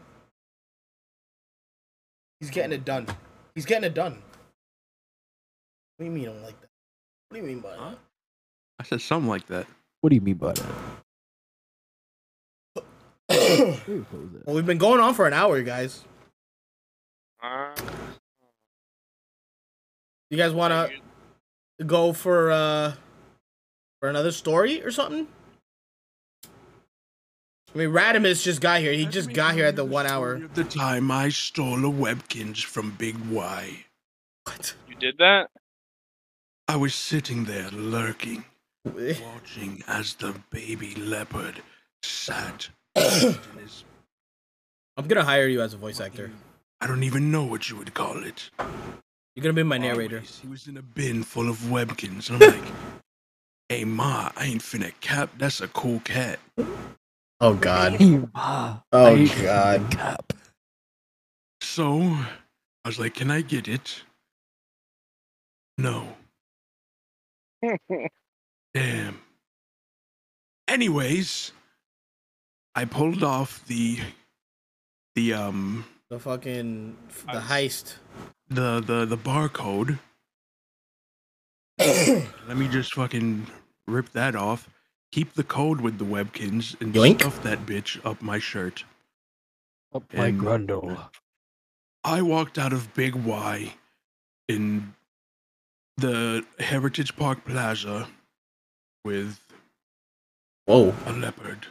He's getting it done. He's getting it done. What do you mean I don't like that? What do you mean by that? I said something like that. What do you mean by that? Ooh, what was that? Well, we've been going on for an hour, guys. Uh, You guys want to go for uh for another story or something? I mean, Radimus just got here. He just got here at the one hour. Of the time I stole a Webkins from Big Y. What? you did that? I was sitting there lurking, watching as the baby leopard sat. in his, I'm gonna hire you as a voice actor. I don't even know what you would call it. You're gonna be my narrator. Always, he was in a bin full of Webkins. And I'm like, hey, Ma, I ain't finna cap. That's a cool cat. Oh God. Ah, Oh I hate God. cap. So, I was like, can I get it? No. Damn. Anyways, I pulled off the the um The fucking the heist. the the the barcode. Let me just fucking rip that off. Keep the code with the Webkins and Yoink. stuff that bitch up my shirt. Up my And- grundle. I walked out of Big Y in the Heritage Park Plaza with Whoa. a leopard.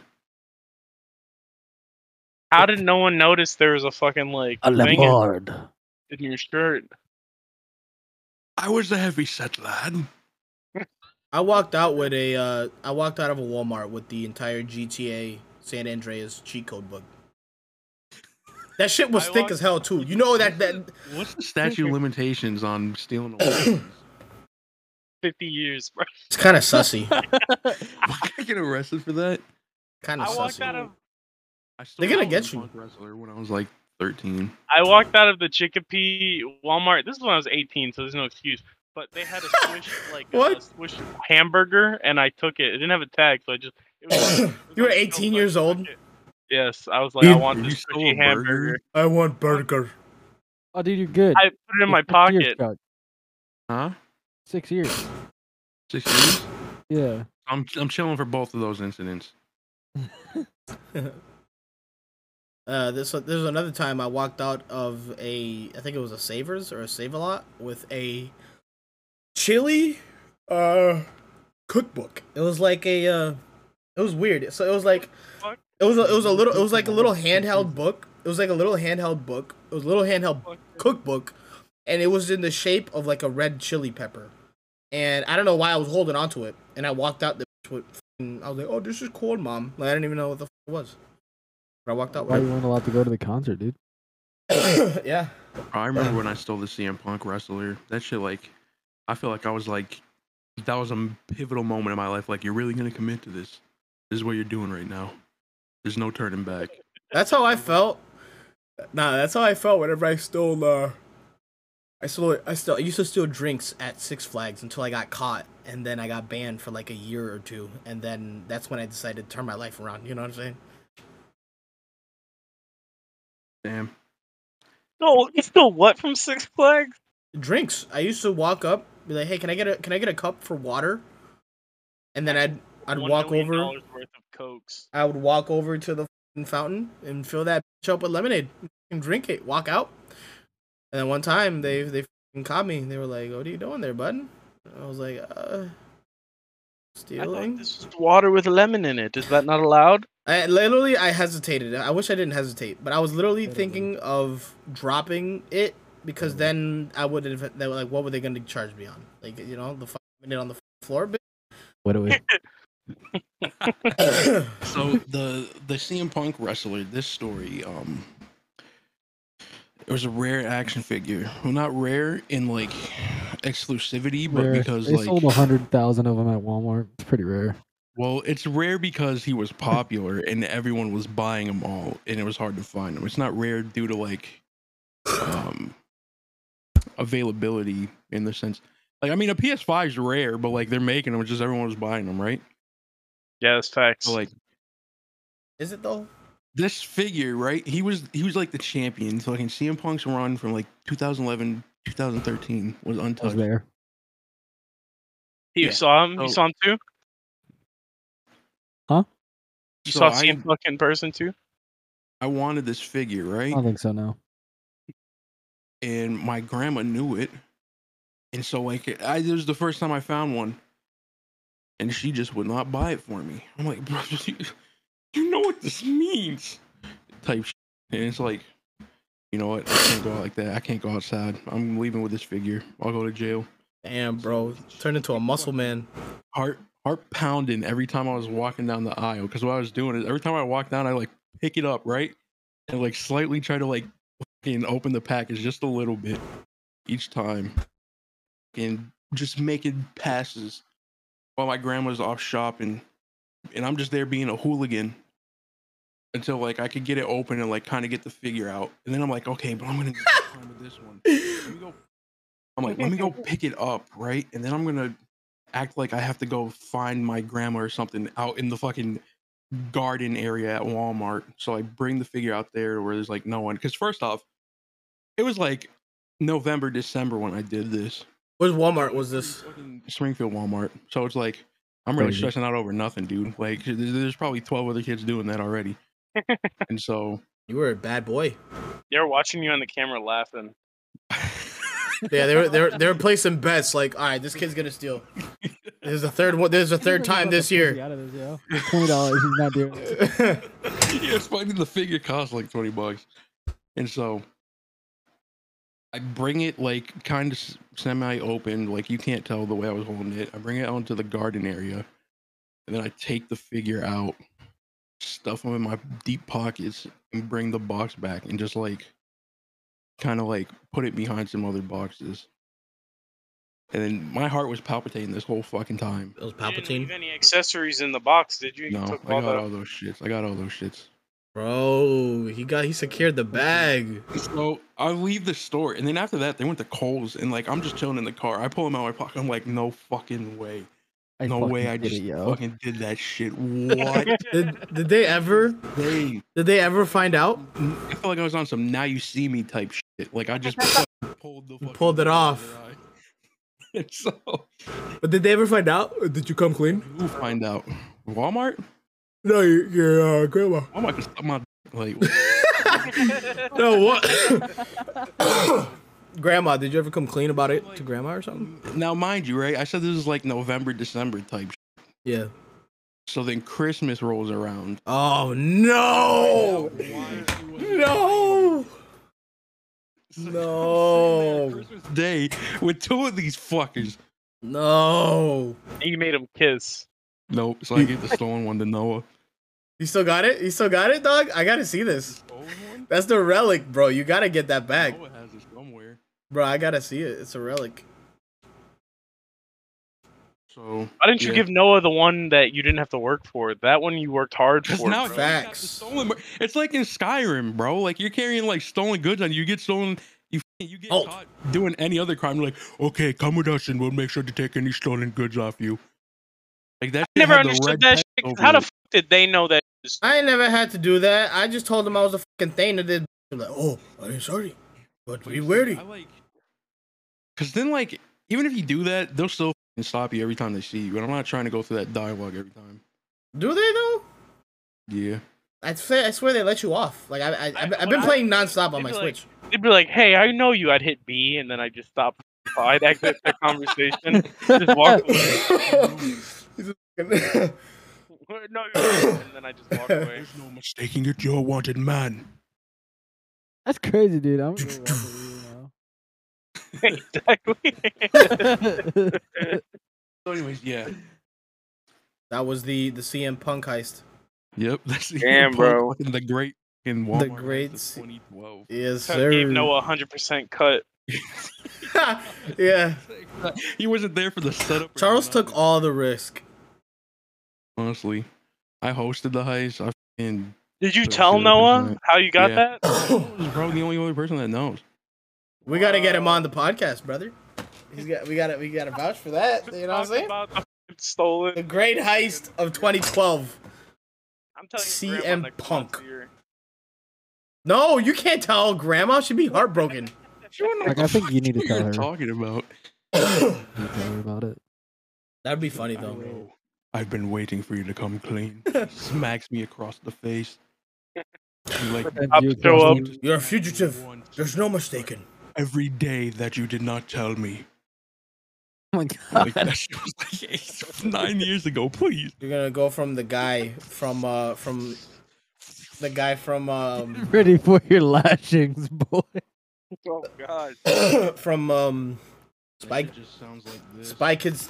How did no one notice there was a fucking like A thing in, leopard. in your shirt? I was a heavy set lad. I walked out with a. Uh, I walked out of a Walmart with the entire G T A San Andreas cheat code book. That shit was I thick walked- as hell too. You know that that What's the statute of limitations on stealing a Webkins? Fifty years, bro. it's kind of sussy. Why I get arrested for that? Kind of I walked sussy. out of I They're stole gonna a get you. punk wrestler when I was like thirteen. I walked out of the Chicopee Walmart. This is when I was eighteen, so there's no excuse. But they had a swish like What? a swish hamburger, and I took it. It didn't have a tag, so I just. It was, it was You were like, eighteen no, years I took old? it. Yes, I was like, You- I want You this stole squishy a burger? hamburger. I want burger. Oh, dude, you're good. I put it in my Six years, pocket. Chuck. Huh? Six years. Six years? Yeah. I'm I'm chilling for both of those incidents. Uh, this there's another time I walked out of a I think it was a Savers or a Save a Lot with a chili uh cookbook. It was like a uh, it was weird. So it was like Fuck. it was a, it was a little it was like a little handheld book. It was like a little handheld book. It was a little handheld cookbook, and it was in the shape of like a red chili pepper. And I don't know why I was holding on to it. And I walked out the with, I was like, oh, this is cool, mom. Like I didn't even know what the f- it was. But I walked out Why with you weren't allowed to go to the concert, dude? it. Yeah. I remember when I stole the C M Punk wrestler. That shit, like, I feel like I was like, that was a pivotal moment in my life. Like, you're really gonna commit to this. This is what you're doing right now. There's no turning back. That's how I felt. Nah, that's how I felt whenever I stole. Uh, I stole. I still. I used to steal drinks at Six Flags until I got caught, and then I got banned for like a year or two, and then that's when I decided to turn my life around. You know what I'm saying? Damn. No, you stole what from Six Flags? Drinks. I used to walk up, be like, "Hey, can I get a can I get a cup for water?" And then I'd I'd One walk million over. dollars worth of cokes. I would walk over to the f***ing fountain and fill that bitch up with lemonade and drink it. Walk out. And then one time they they f***ing caught me. They were like, "What are you doing there, bud?" I was like, "Uh, I thought stealing." this was water with lemon in it. Is that not allowed? I literally I hesitated. I wish I didn't hesitate, but I was literally Literally. thinking of dropping it because then I would have. They were like, "What were they going to charge me on?" Like, you know, the fucking minute on the floor. Bitch. What do we? So the the C M Punk wrestler, this story, um, it was a rare action figure. Well, not rare in like exclusivity, but Rare. because They like, sold a hundred thousand of them at Walmart. It's pretty rare. well, it's rare because he was popular and everyone was buying them all, and it was hard to find them. It's not rare due to like, um, availability in the sense. Like, I mean, a P S five is rare, but like they're making them, it's just everyone was buying them, right? Yeah, that's facts. So like Is it though? this figure, right? He was he was like the champion. So like C M Punk's run from like two thousand eleven, two thousand thirteen was I was untouched. there. you yeah, saw him? You so- saw him too? Huh? You So saw I- C M Punk in person too? I wanted this figure, I right? don't think so. No. And my grandma knew it. And so like I this was the first time I found one. And she just would not buy it for me. I'm like, bro, you, you know what this means? Type shit. And it's like, you know what? I can't go out like that. I can't go outside. I'm leaving with this figure. I'll go to jail. Damn, bro, turned into a muscle man. Heart heart pounding every time I was walking down the aisle. Because what I was doing is every time I walk down, I like pick it up, right? And like slightly try to like fucking open the package just a little bit each time. And just making passes while my grandma's off shopping. And I'm just there being a hooligan until like I could get it open and like kind of get the figure out. And then I'm like, okay, but I'm gonna get time with this one. Let me go. I'm like, let me go pick it up, right? And then I'm gonna act like I have to go find my grandma or something out in the fucking garden area at Walmart. So I bring the figure out there where there's like no one. Because first off, it was like November, December when I did this. Which Walmart was this? Fucking Springfield Walmart. So it's like I'm really Crazy. stressing out over nothing, dude. Like there's, there's probably twelve other kids doing that already. And so You were a bad boy. They were watching you on the camera laughing. Yeah, they were they were they were placing bets. Like, all right, this kid's gonna steal. This is the third one. This is the third time this year. Out of this, yo. Twenty dollars. He's not doing it. yeah, it's funny. The figure costs like twenty bucks, and so I bring it like kind of semi-open, like you can't tell the way I was holding it. I bring it onto the garden area, and then I take the figure out, stuff them in my deep pockets, and bring the box back, and just like kind of like put it behind some other boxes. And then my heart was palpitating this whole fucking time. It was You didn't Palpatine, leave any accessories in the box, did you? You No, took I all got the- all those shits. I got all those shits. bro. He got he secured the bag. So I leave the store, and then after that, they went to Kohl's, and like I'm just chilling in the car. I pull them out of my pocket. I'm like, no fucking way, I no way, I fucking did just it, yo. fucking did that shit. What? Did did they ever they? did they ever find out? I felt like I was on some "now you see me" type shit. Like I just fucking pulled the fucking Pulled it thing out off. of their eye. And so But did they ever find out? Or did you come clean? who find out? Walmart? No, your, your uh, grandma. Walmart can suck my like. No, what? Grandma, did you ever come clean about it to grandma or something? Now, mind you, right? I said this is like November, December type. Shit. Yeah. So then Christmas rolls around. Oh no! No! No! Christmas Day with two of these fuckers. No! You made him kiss. Nope. So I gave the stolen one to Noah. You still got it? You still got it, dog? I gotta see this. Stolen one? That's the relic, bro. You gotta get that back. Noah has it somewhere. Bro, I gotta see it. It's a relic. So Why didn't you yeah. give Noah the one that you didn't have to work for? That one you worked hard Because for. now bro. you got the Facts. stolen. mer- It's like in Skyrim, bro. Like you're carrying like stolen goods on you. You get stolen. You you get Oh. caught doing any other crime. You're like, okay, come with us and we'll make sure to take any stolen goods off you. Like that. I shit never had the understood red that text shit. 'Cause over How the it. fuck did they know that? it was- I ain't never had to do that. I just told them I was a fucking thing that did They're like, oh, I'm sorry, but be Like, wary. I like, cause then like even if you do that, they'll still f***ing stop you every time they see you. And I'm not trying to go through that dialogue every time. Do they though? Yeah. I swear, I swear they let you off. Like I, I, I've, I've when been I- playing nonstop on they'd my be like- Switch. They'd be like, "Hey, I know you." I'd hit B, and then I just stop. I'd exit the conversation. Just walk away. No, you're right. And then I just walk away. There's no mistaking it. You're a wanted man. That's crazy, dude. I'm gonna go watch Exactly. it now. So, anyways, yeah. That was the the C M Punk heist. Yep. That's the Damn, bro. fucking the great in Walmart. The heist great of C- twenty twelve. Yes, Cut- sir. Gave Noah a hundred percent cut. Yeah. He wasn't there for the setup. or Charles nothing. took all the risk. Honestly, I hosted the heist. I fucking Did you Put tell shit up Noah his how you got Yeah. that? I was probably the only other person that knows. We gotta get him on the podcast, brother. He's got we gotta we gotta vouch for that. You know what I'm Talk saying? about the f***ing stolen. The great heist of twenty twelve. I'm telling you, C Grandma M next Punk. month's here. No, you can't tell Grandma. She'd be heartbroken. Like, I think you need to What tell you're her. talking about. You tell her about it. That'd be funny I though. know. I've been waiting for you to come clean. Smacks me across the face. You like Pretend I'll you show up. crossed You're a fugitive. once There's no mistaken. every day that you did not tell me. Oh my Like god. that shit was like eight, nine years ago. Please. You're gonna go from the guy from uh from the guy from um Ready for your lashings, boy. Oh God. from um Spy That shit just sounds like this. Spy Kids.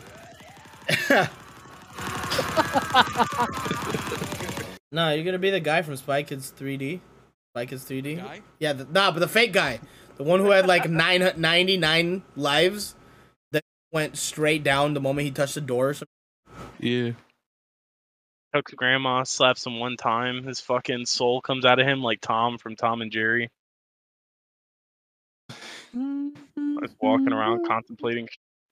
Nah, you're gonna be the guy from Spy Kids three D. Spy Kids three D. Guy? Yeah, the, nah, but the fake guy, the one who had like nine ninety-nine lives, that went straight down the moment he touched the door. Or something. Yeah. Huck's grandma slaps him one time. His fucking soul comes out of him like Tom from Tom and Jerry. Just walking around contemplating.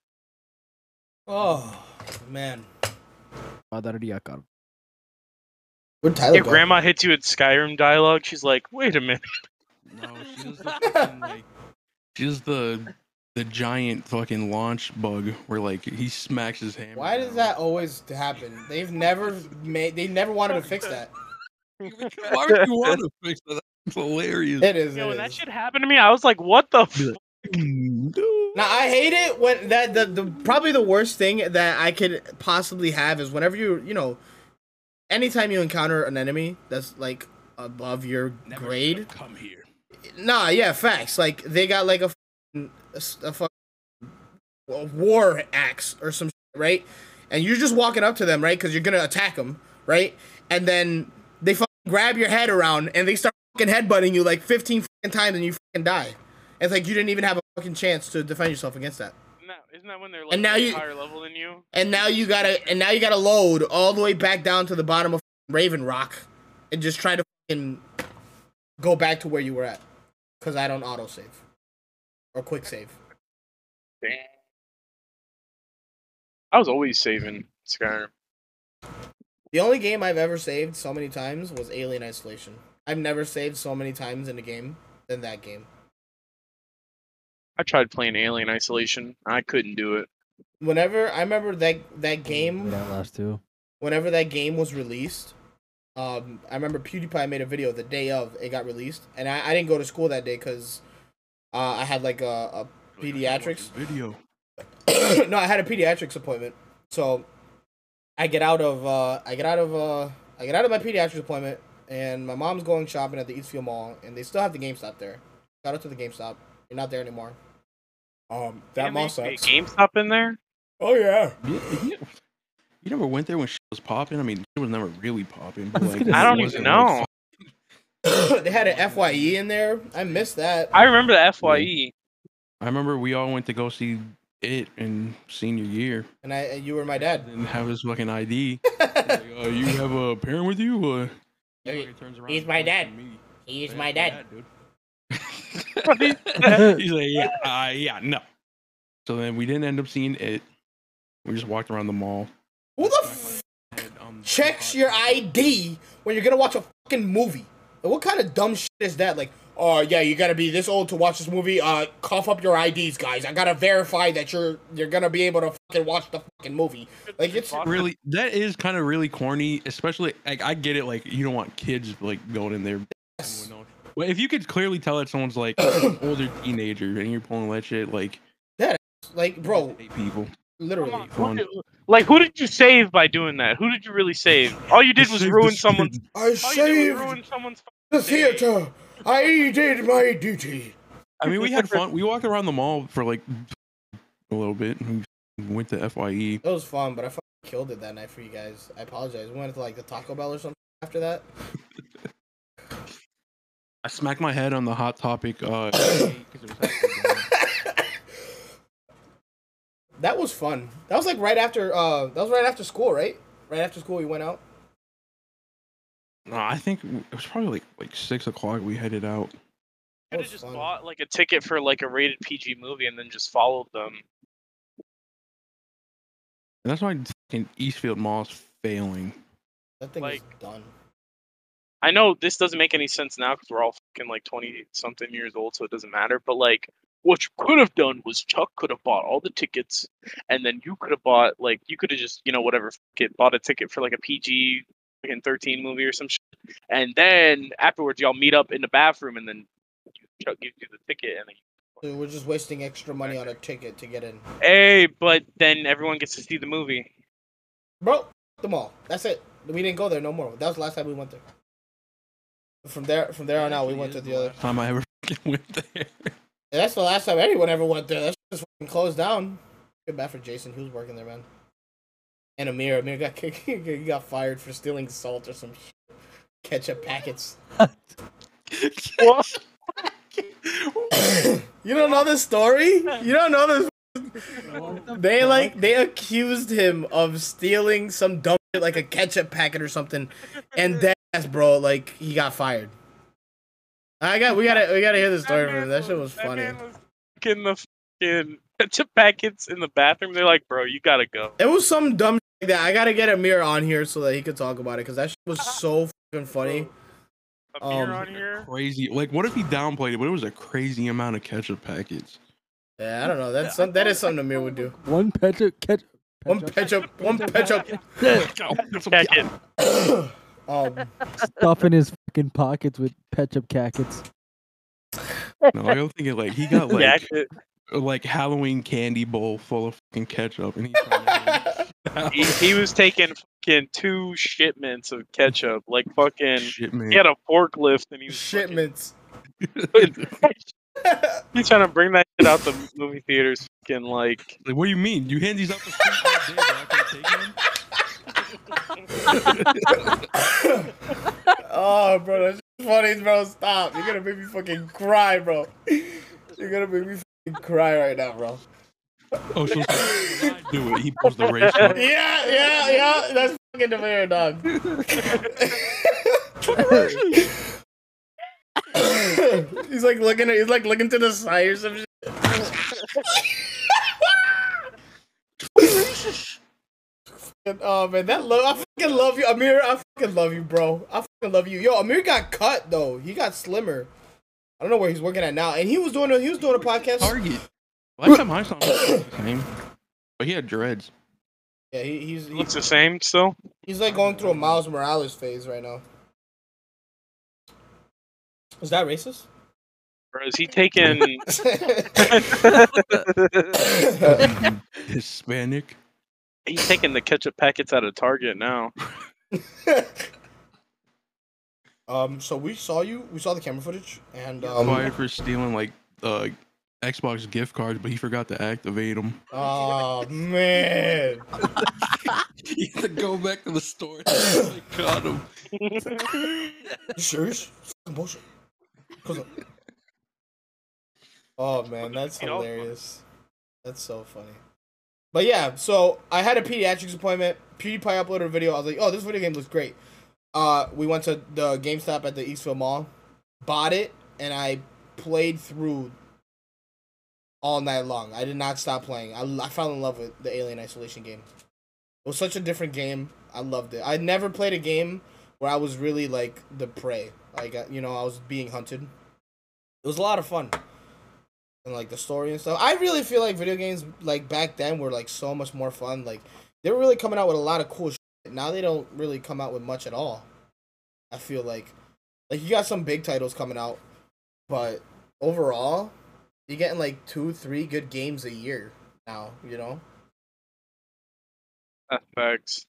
Oh man, Padariakan. where'd Tyler If go? grandma hits you with Skyrim dialogue, she's like, "Wait a minute." No, she does the fucking, like, she does the the giant fucking launch bug where like he smacks his hammer. Why does down. that always happen? They've never made. They never wanted to fix that. Why would you want to fix that? That's hilarious. It is. Yo, it when that is. shit happened to me, I was like, "What the?" F-? Now I hate it when that the, the probably the worst thing that I could possibly have is whenever you you know, anytime you encounter an enemy that's like above your Never grade. should've Come here. Nah, yeah, facts. Like they got like a f***ing- a, s- a, fuck- a war axe or some shit, right? And you're just walking up to them, right? Because you're gonna attack them, right? And then they fucking grab your head around and they start fucking headbutting you like fifteen fucking times and you fucking die. It's like you didn't even have a fucking chance to defend yourself against that. No, isn't that when they're like And now way you- higher level than you? And now you gotta and now you gotta load all the way back down to the bottom of Raven Rock and just try to fucking go back to where you were at. Cause I don't autosave. Or quick save. Damn. I was always saving Skyrim. The only game I've ever saved so many times was Alien Isolation. I've never saved so many times in a game than that game. I tried playing Alien Isolation. I couldn't do it. Whenever I remember that that Wait, game, that last two. whenever that game was released, um, I remember PewDiePie made a video the day of it got released, and I, I didn't go to school that day because uh, I had like a, a pediatrics. Video. No, I had a pediatrics appointment. So I get out of uh, I get out of uh, I get out of my pediatrics appointment, and my mom's going shopping at the Eastfield Mall, and they still have the GameStop there. Shout out to the GameStop. You're not there anymore. Um, that Damn, mall they used sucks. to get GameStop in there? Oh yeah. You, you, you never went there when shit was popping? I mean, it was never really popping. But I was like, gonna I say- don't it even wasn't, know. like, They had an F Y E in there. I missed that. I remember the F Y E. I remember we all went to go see it in senior year. And I, and you were my dad. Didn't have his fucking I D. Like, uh, you have a parent with you? Uh, he Hey, fucking turns around he's and my points dad. to me. He's Yeah, my it's dad. dude. He's like, yeah, uh, yeah, no. So then we didn't end up seeing it. We just walked around the mall. Who the f- Had, um, checks your I D when you're gonna watch a fucking movie? Like, what kind of dumb shit is that? Like, oh yeah, you gotta be this old to watch this movie. Uh, cough up your I Ds, guys. I gotta verify that you're you're gonna be able to fucking watch the fucking movie. Like it's really that is kind of really corny, especially like I get it. Like you don't want kids like going in there. Yes. Well, if you could clearly tell that someone's like an older teenager and you're pulling that shit, like like bro, hate people. literally. Come on, Fun. who did- Like, who did you save by doing that? Who did you really save? All you did was Save ruin this someone's. kid. I All you did was saved ruin someone's. the fucking day. theater. I did my duty. I mean, we had fun. We walked around the mall for like a little bit. And we went to F Y E. It was fun, but I fucking killed it that night for you guys. I apologize. We went to like the Taco Bell or something after that. I smacked my head on the Hot Topic. Uh, 'cause it was actually going. That was fun. That was like right after. Uh, that was right after school, right? Right after school, we went out. No, I think it was probably like like six o'clock. We headed out. That Could was have just fun. bought like a ticket for like a rated P G movie and then just followed them. And that's why fucking Eastfield Mall is failing. That thing Like- is done. I know this doesn't make any sense now because we're all fucking like twenty something years old, so it doesn't matter. But like, what you could have done was Chuck could have bought all the tickets, and then you could have bought like you could have just you know whatever get bought a ticket for like a P G fucking thirteen movie or some shit, and then afterwards y'all meet up in the bathroom, and then Chuck gives you the ticket, and then Dude, we're just wasting extra money on a ticket to get in. hey, but then everyone gets to see the movie. Bro, the mall. That's it. We didn't go there no more. That was the last time we went there. From there, from there on out, we went to the other. Time I ever fucking went there. And that's the last time anyone ever went there. That's just fucking closed down. Good bad for Jason. He was working there, man. And Amir. Amir got kicked. He got fired for stealing salt or some shit. Ketchup packets. What? You don't know this story? You don't know this? They like they accused him of stealing some dumb shit like a ketchup packet or something, and then bro, like he got fired. I got we gotta we gotta hear the story from him. That shit was funny. That man was in the fucking ketchup packets in the bathroom. They're like, bro, you gotta go. It was some dumb shit like that. I gotta get Amir on here so that he could talk about it because that shit was so fucking funny. A beer Um, on here. Crazy. Like, what if he downplayed it? But it was a crazy amount of ketchup packets. Yeah, I don't know. That's some, that is something Amir would do. One ketchup, ketchup. One ketchup, one ketchup. Packet. Um, Stuff in his fucking pockets with ketchup packets. No, I don't think it like he got like Jacket. like Halloween candy bowl full of fucking ketchup, and he's trying to He, he was taking fucking two shipments of ketchup, like fucking. shit, man. He had a forklift and he was shipments. fucking- He's trying to bring that shit out the movie theaters. Fucking like. Like, what do you mean? You hand these out the street all day, but I can't take them? Oh, bro, that's funny, bro. Stop. You're gonna make me fucking cry, bro. You're gonna make me fucking cry right now, bro. Oh, so when I do it, he pulls the race. Yeah, yeah, yeah. That's fucking the mayor, dog. He's like looking at. He's like looking to the side or some shit. Oh man, that love. I fucking love you, Amir. I fucking love you, bro. I fucking love you. Yo, Amir got cut though. He got slimmer. I don't know where he's working at now. And he was doing a he was doing a podcast. Target. Last time I saw him, he was the same, but he had dreads. Yeah, he, he's He he, looks the same still. he's like going through a Miles Morales phase right now. Is that racist? Or is he taking. Hispanic. He's taking the ketchup packets out of Target now. um. So we saw you. We saw the camera footage, and um. Fired for stealing like uh Xbox gift cards, but he forgot to activate them. Oh man. He had to go back to the store. They caught him. You serious? Fucking bullshit. 'Cause of- Oh man, that's You know? hilarious. That's so funny. But yeah, so I had a pediatrics appointment. PewDiePie uploaded a video. I was like, oh, this video game looks great. Uh, we went to the GameStop at the Eastville Mall, bought it, and I played through all night long. I did not stop playing. I, I fell in love with the Alien Isolation game. It was such a different game. I loved it. I never played a game where I was really like the prey. Like, uh, you know, I was being hunted. It was a lot of fun. And like the story and stuff. I really feel like video games like back then were like so much more fun. Like they were really coming out with a lot of cool shit. Now they don't really come out with much at all. I feel like like you got some big titles coming out, but overall, you're getting like two, three good games a year now, you know? That facts.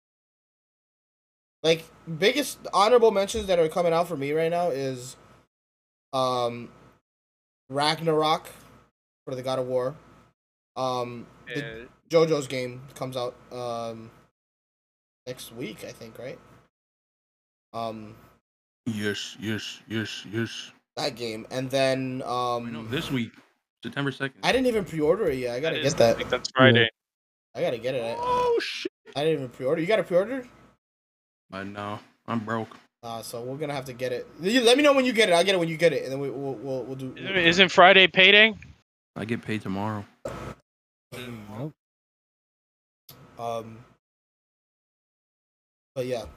Like biggest honorable mentions that are coming out for me right now is um Ragnarok for the God of War. Um the Yeah. JoJo's game comes out um next week, I think, right? Um Yes, yes, yes, yes. that game. And then I know um this week, September second. I didn't even pre-order it yet. I gotta That get is- I that. think that's Friday. I gotta get it. I, Oh shit! I didn't even pre-order. You got a pre-order? I know. I'm broke. Uh, so we're gonna have to get it. You let me know when you get it. I'll get it when you get it, and then we, we'll we'll we'll do. Isn't, isn't Friday payday? I get paid tomorrow. Nope. Um. But yeah.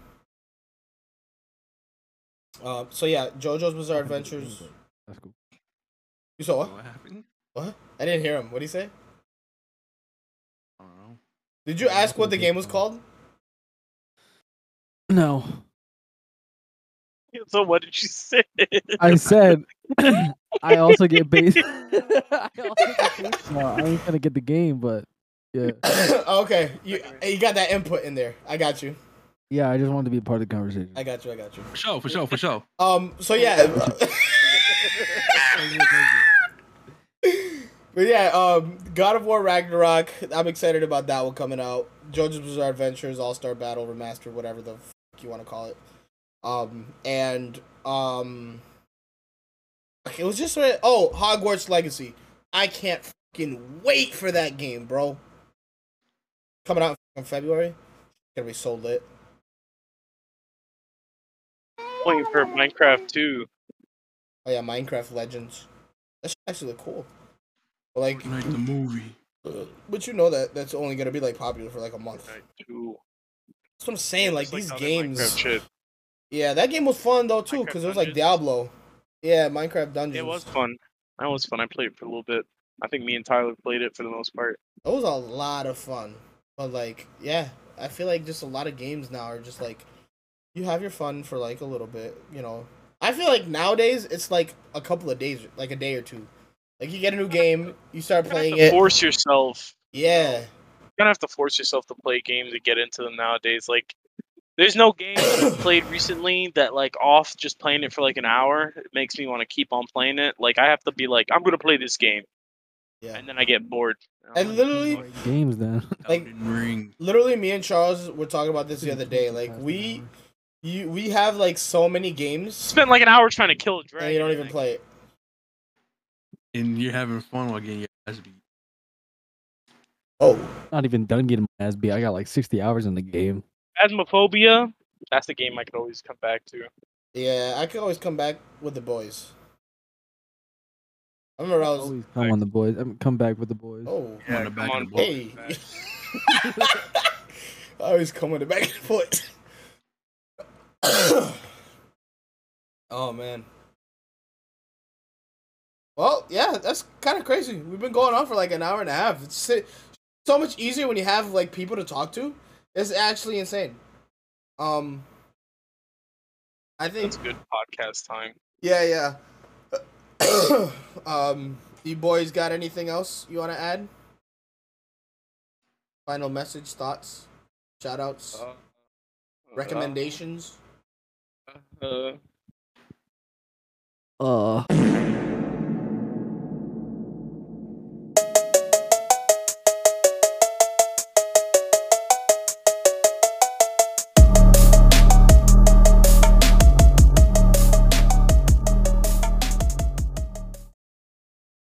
Um. So yeah, JoJo's Bizarre Adventures. That's cool. You saw what? What happened? What? I didn't hear him. What did he say? I don't know. Did you ask what the game was called? No, So what did you say? I said I also get paid. I also get paid. No, I ain't gonna get the game, but yeah, Okay, you you got that input in there. I got you. yeah. I just wanted to be a part of the conversation. I got you. I got you. For sure, for sure, for sure. Um. So yeah. But yeah, um, God of War Ragnarok. I'm excited about that one coming out. JoJo's Bizarre Adventures All Star Battle Remastered, whatever the fuck you want to call it. Um, and um, it was just uh, oh Hogwarts Legacy. I can't fucking wait for that game, bro. Coming out in February. It's gonna be so lit. Waiting for Minecraft two. Oh yeah, Minecraft Legends. That's actually look cool. But like, Like the movie. but you know that that's only gonna be like popular for like a month. Two. That's what I'm saying. Like Just these other games. Minecraft shit. Yeah, that game was fun though too, Minecraft because it was like Dungeons. Diablo. Yeah, Minecraft Dungeons. It was fun. That was fun. I played it for a little bit. I think me and Tyler played it for the most part. It was a lot of fun. But like, yeah, I feel like just a lot of games now are just like, you have your fun for like a little bit, you know. I feel like nowadays it's like a couple of days, like a day or two. Like you get a new game, you start You playing have to it. force yourself. Yeah. You're gonna have to force yourself to play games and get into them nowadays. Like, there's no game I've played recently that like off just playing it for like an hour. It makes me want to keep on playing it. Like I have to be like, I'm gonna play this game, Yeah. and then I get bored. And literally, Games then. Like- Elden Ring. literally, me and Charles were talking about this the other day. Like we, you, we have like so many games, spent like an hour trying to kill a dragon. and you don't even Like, play it. And you're having fun while getting your ass beat. Oh. Not even done getting my ass beat. I got like sixty hours in the game. Phasmophobia. That's the game I could always come back to. Yeah, I could always come back with the boys. I remember I was. Always come on the boys. I mean, come back with the boys. Oh, I'm on the back come of the on, book. hey. I always come with the back and foot. Oh man. Well, yeah, that's kind of crazy. We've been going on for like an hour and a half. It's si- so much easier when you have like people to talk to. It's actually insane. Um, I think. That's good podcast time. Yeah, yeah. um, you boys got anything else you want to add? Final message, thoughts, shout outs, Uh, recommendations? Uh, Uh.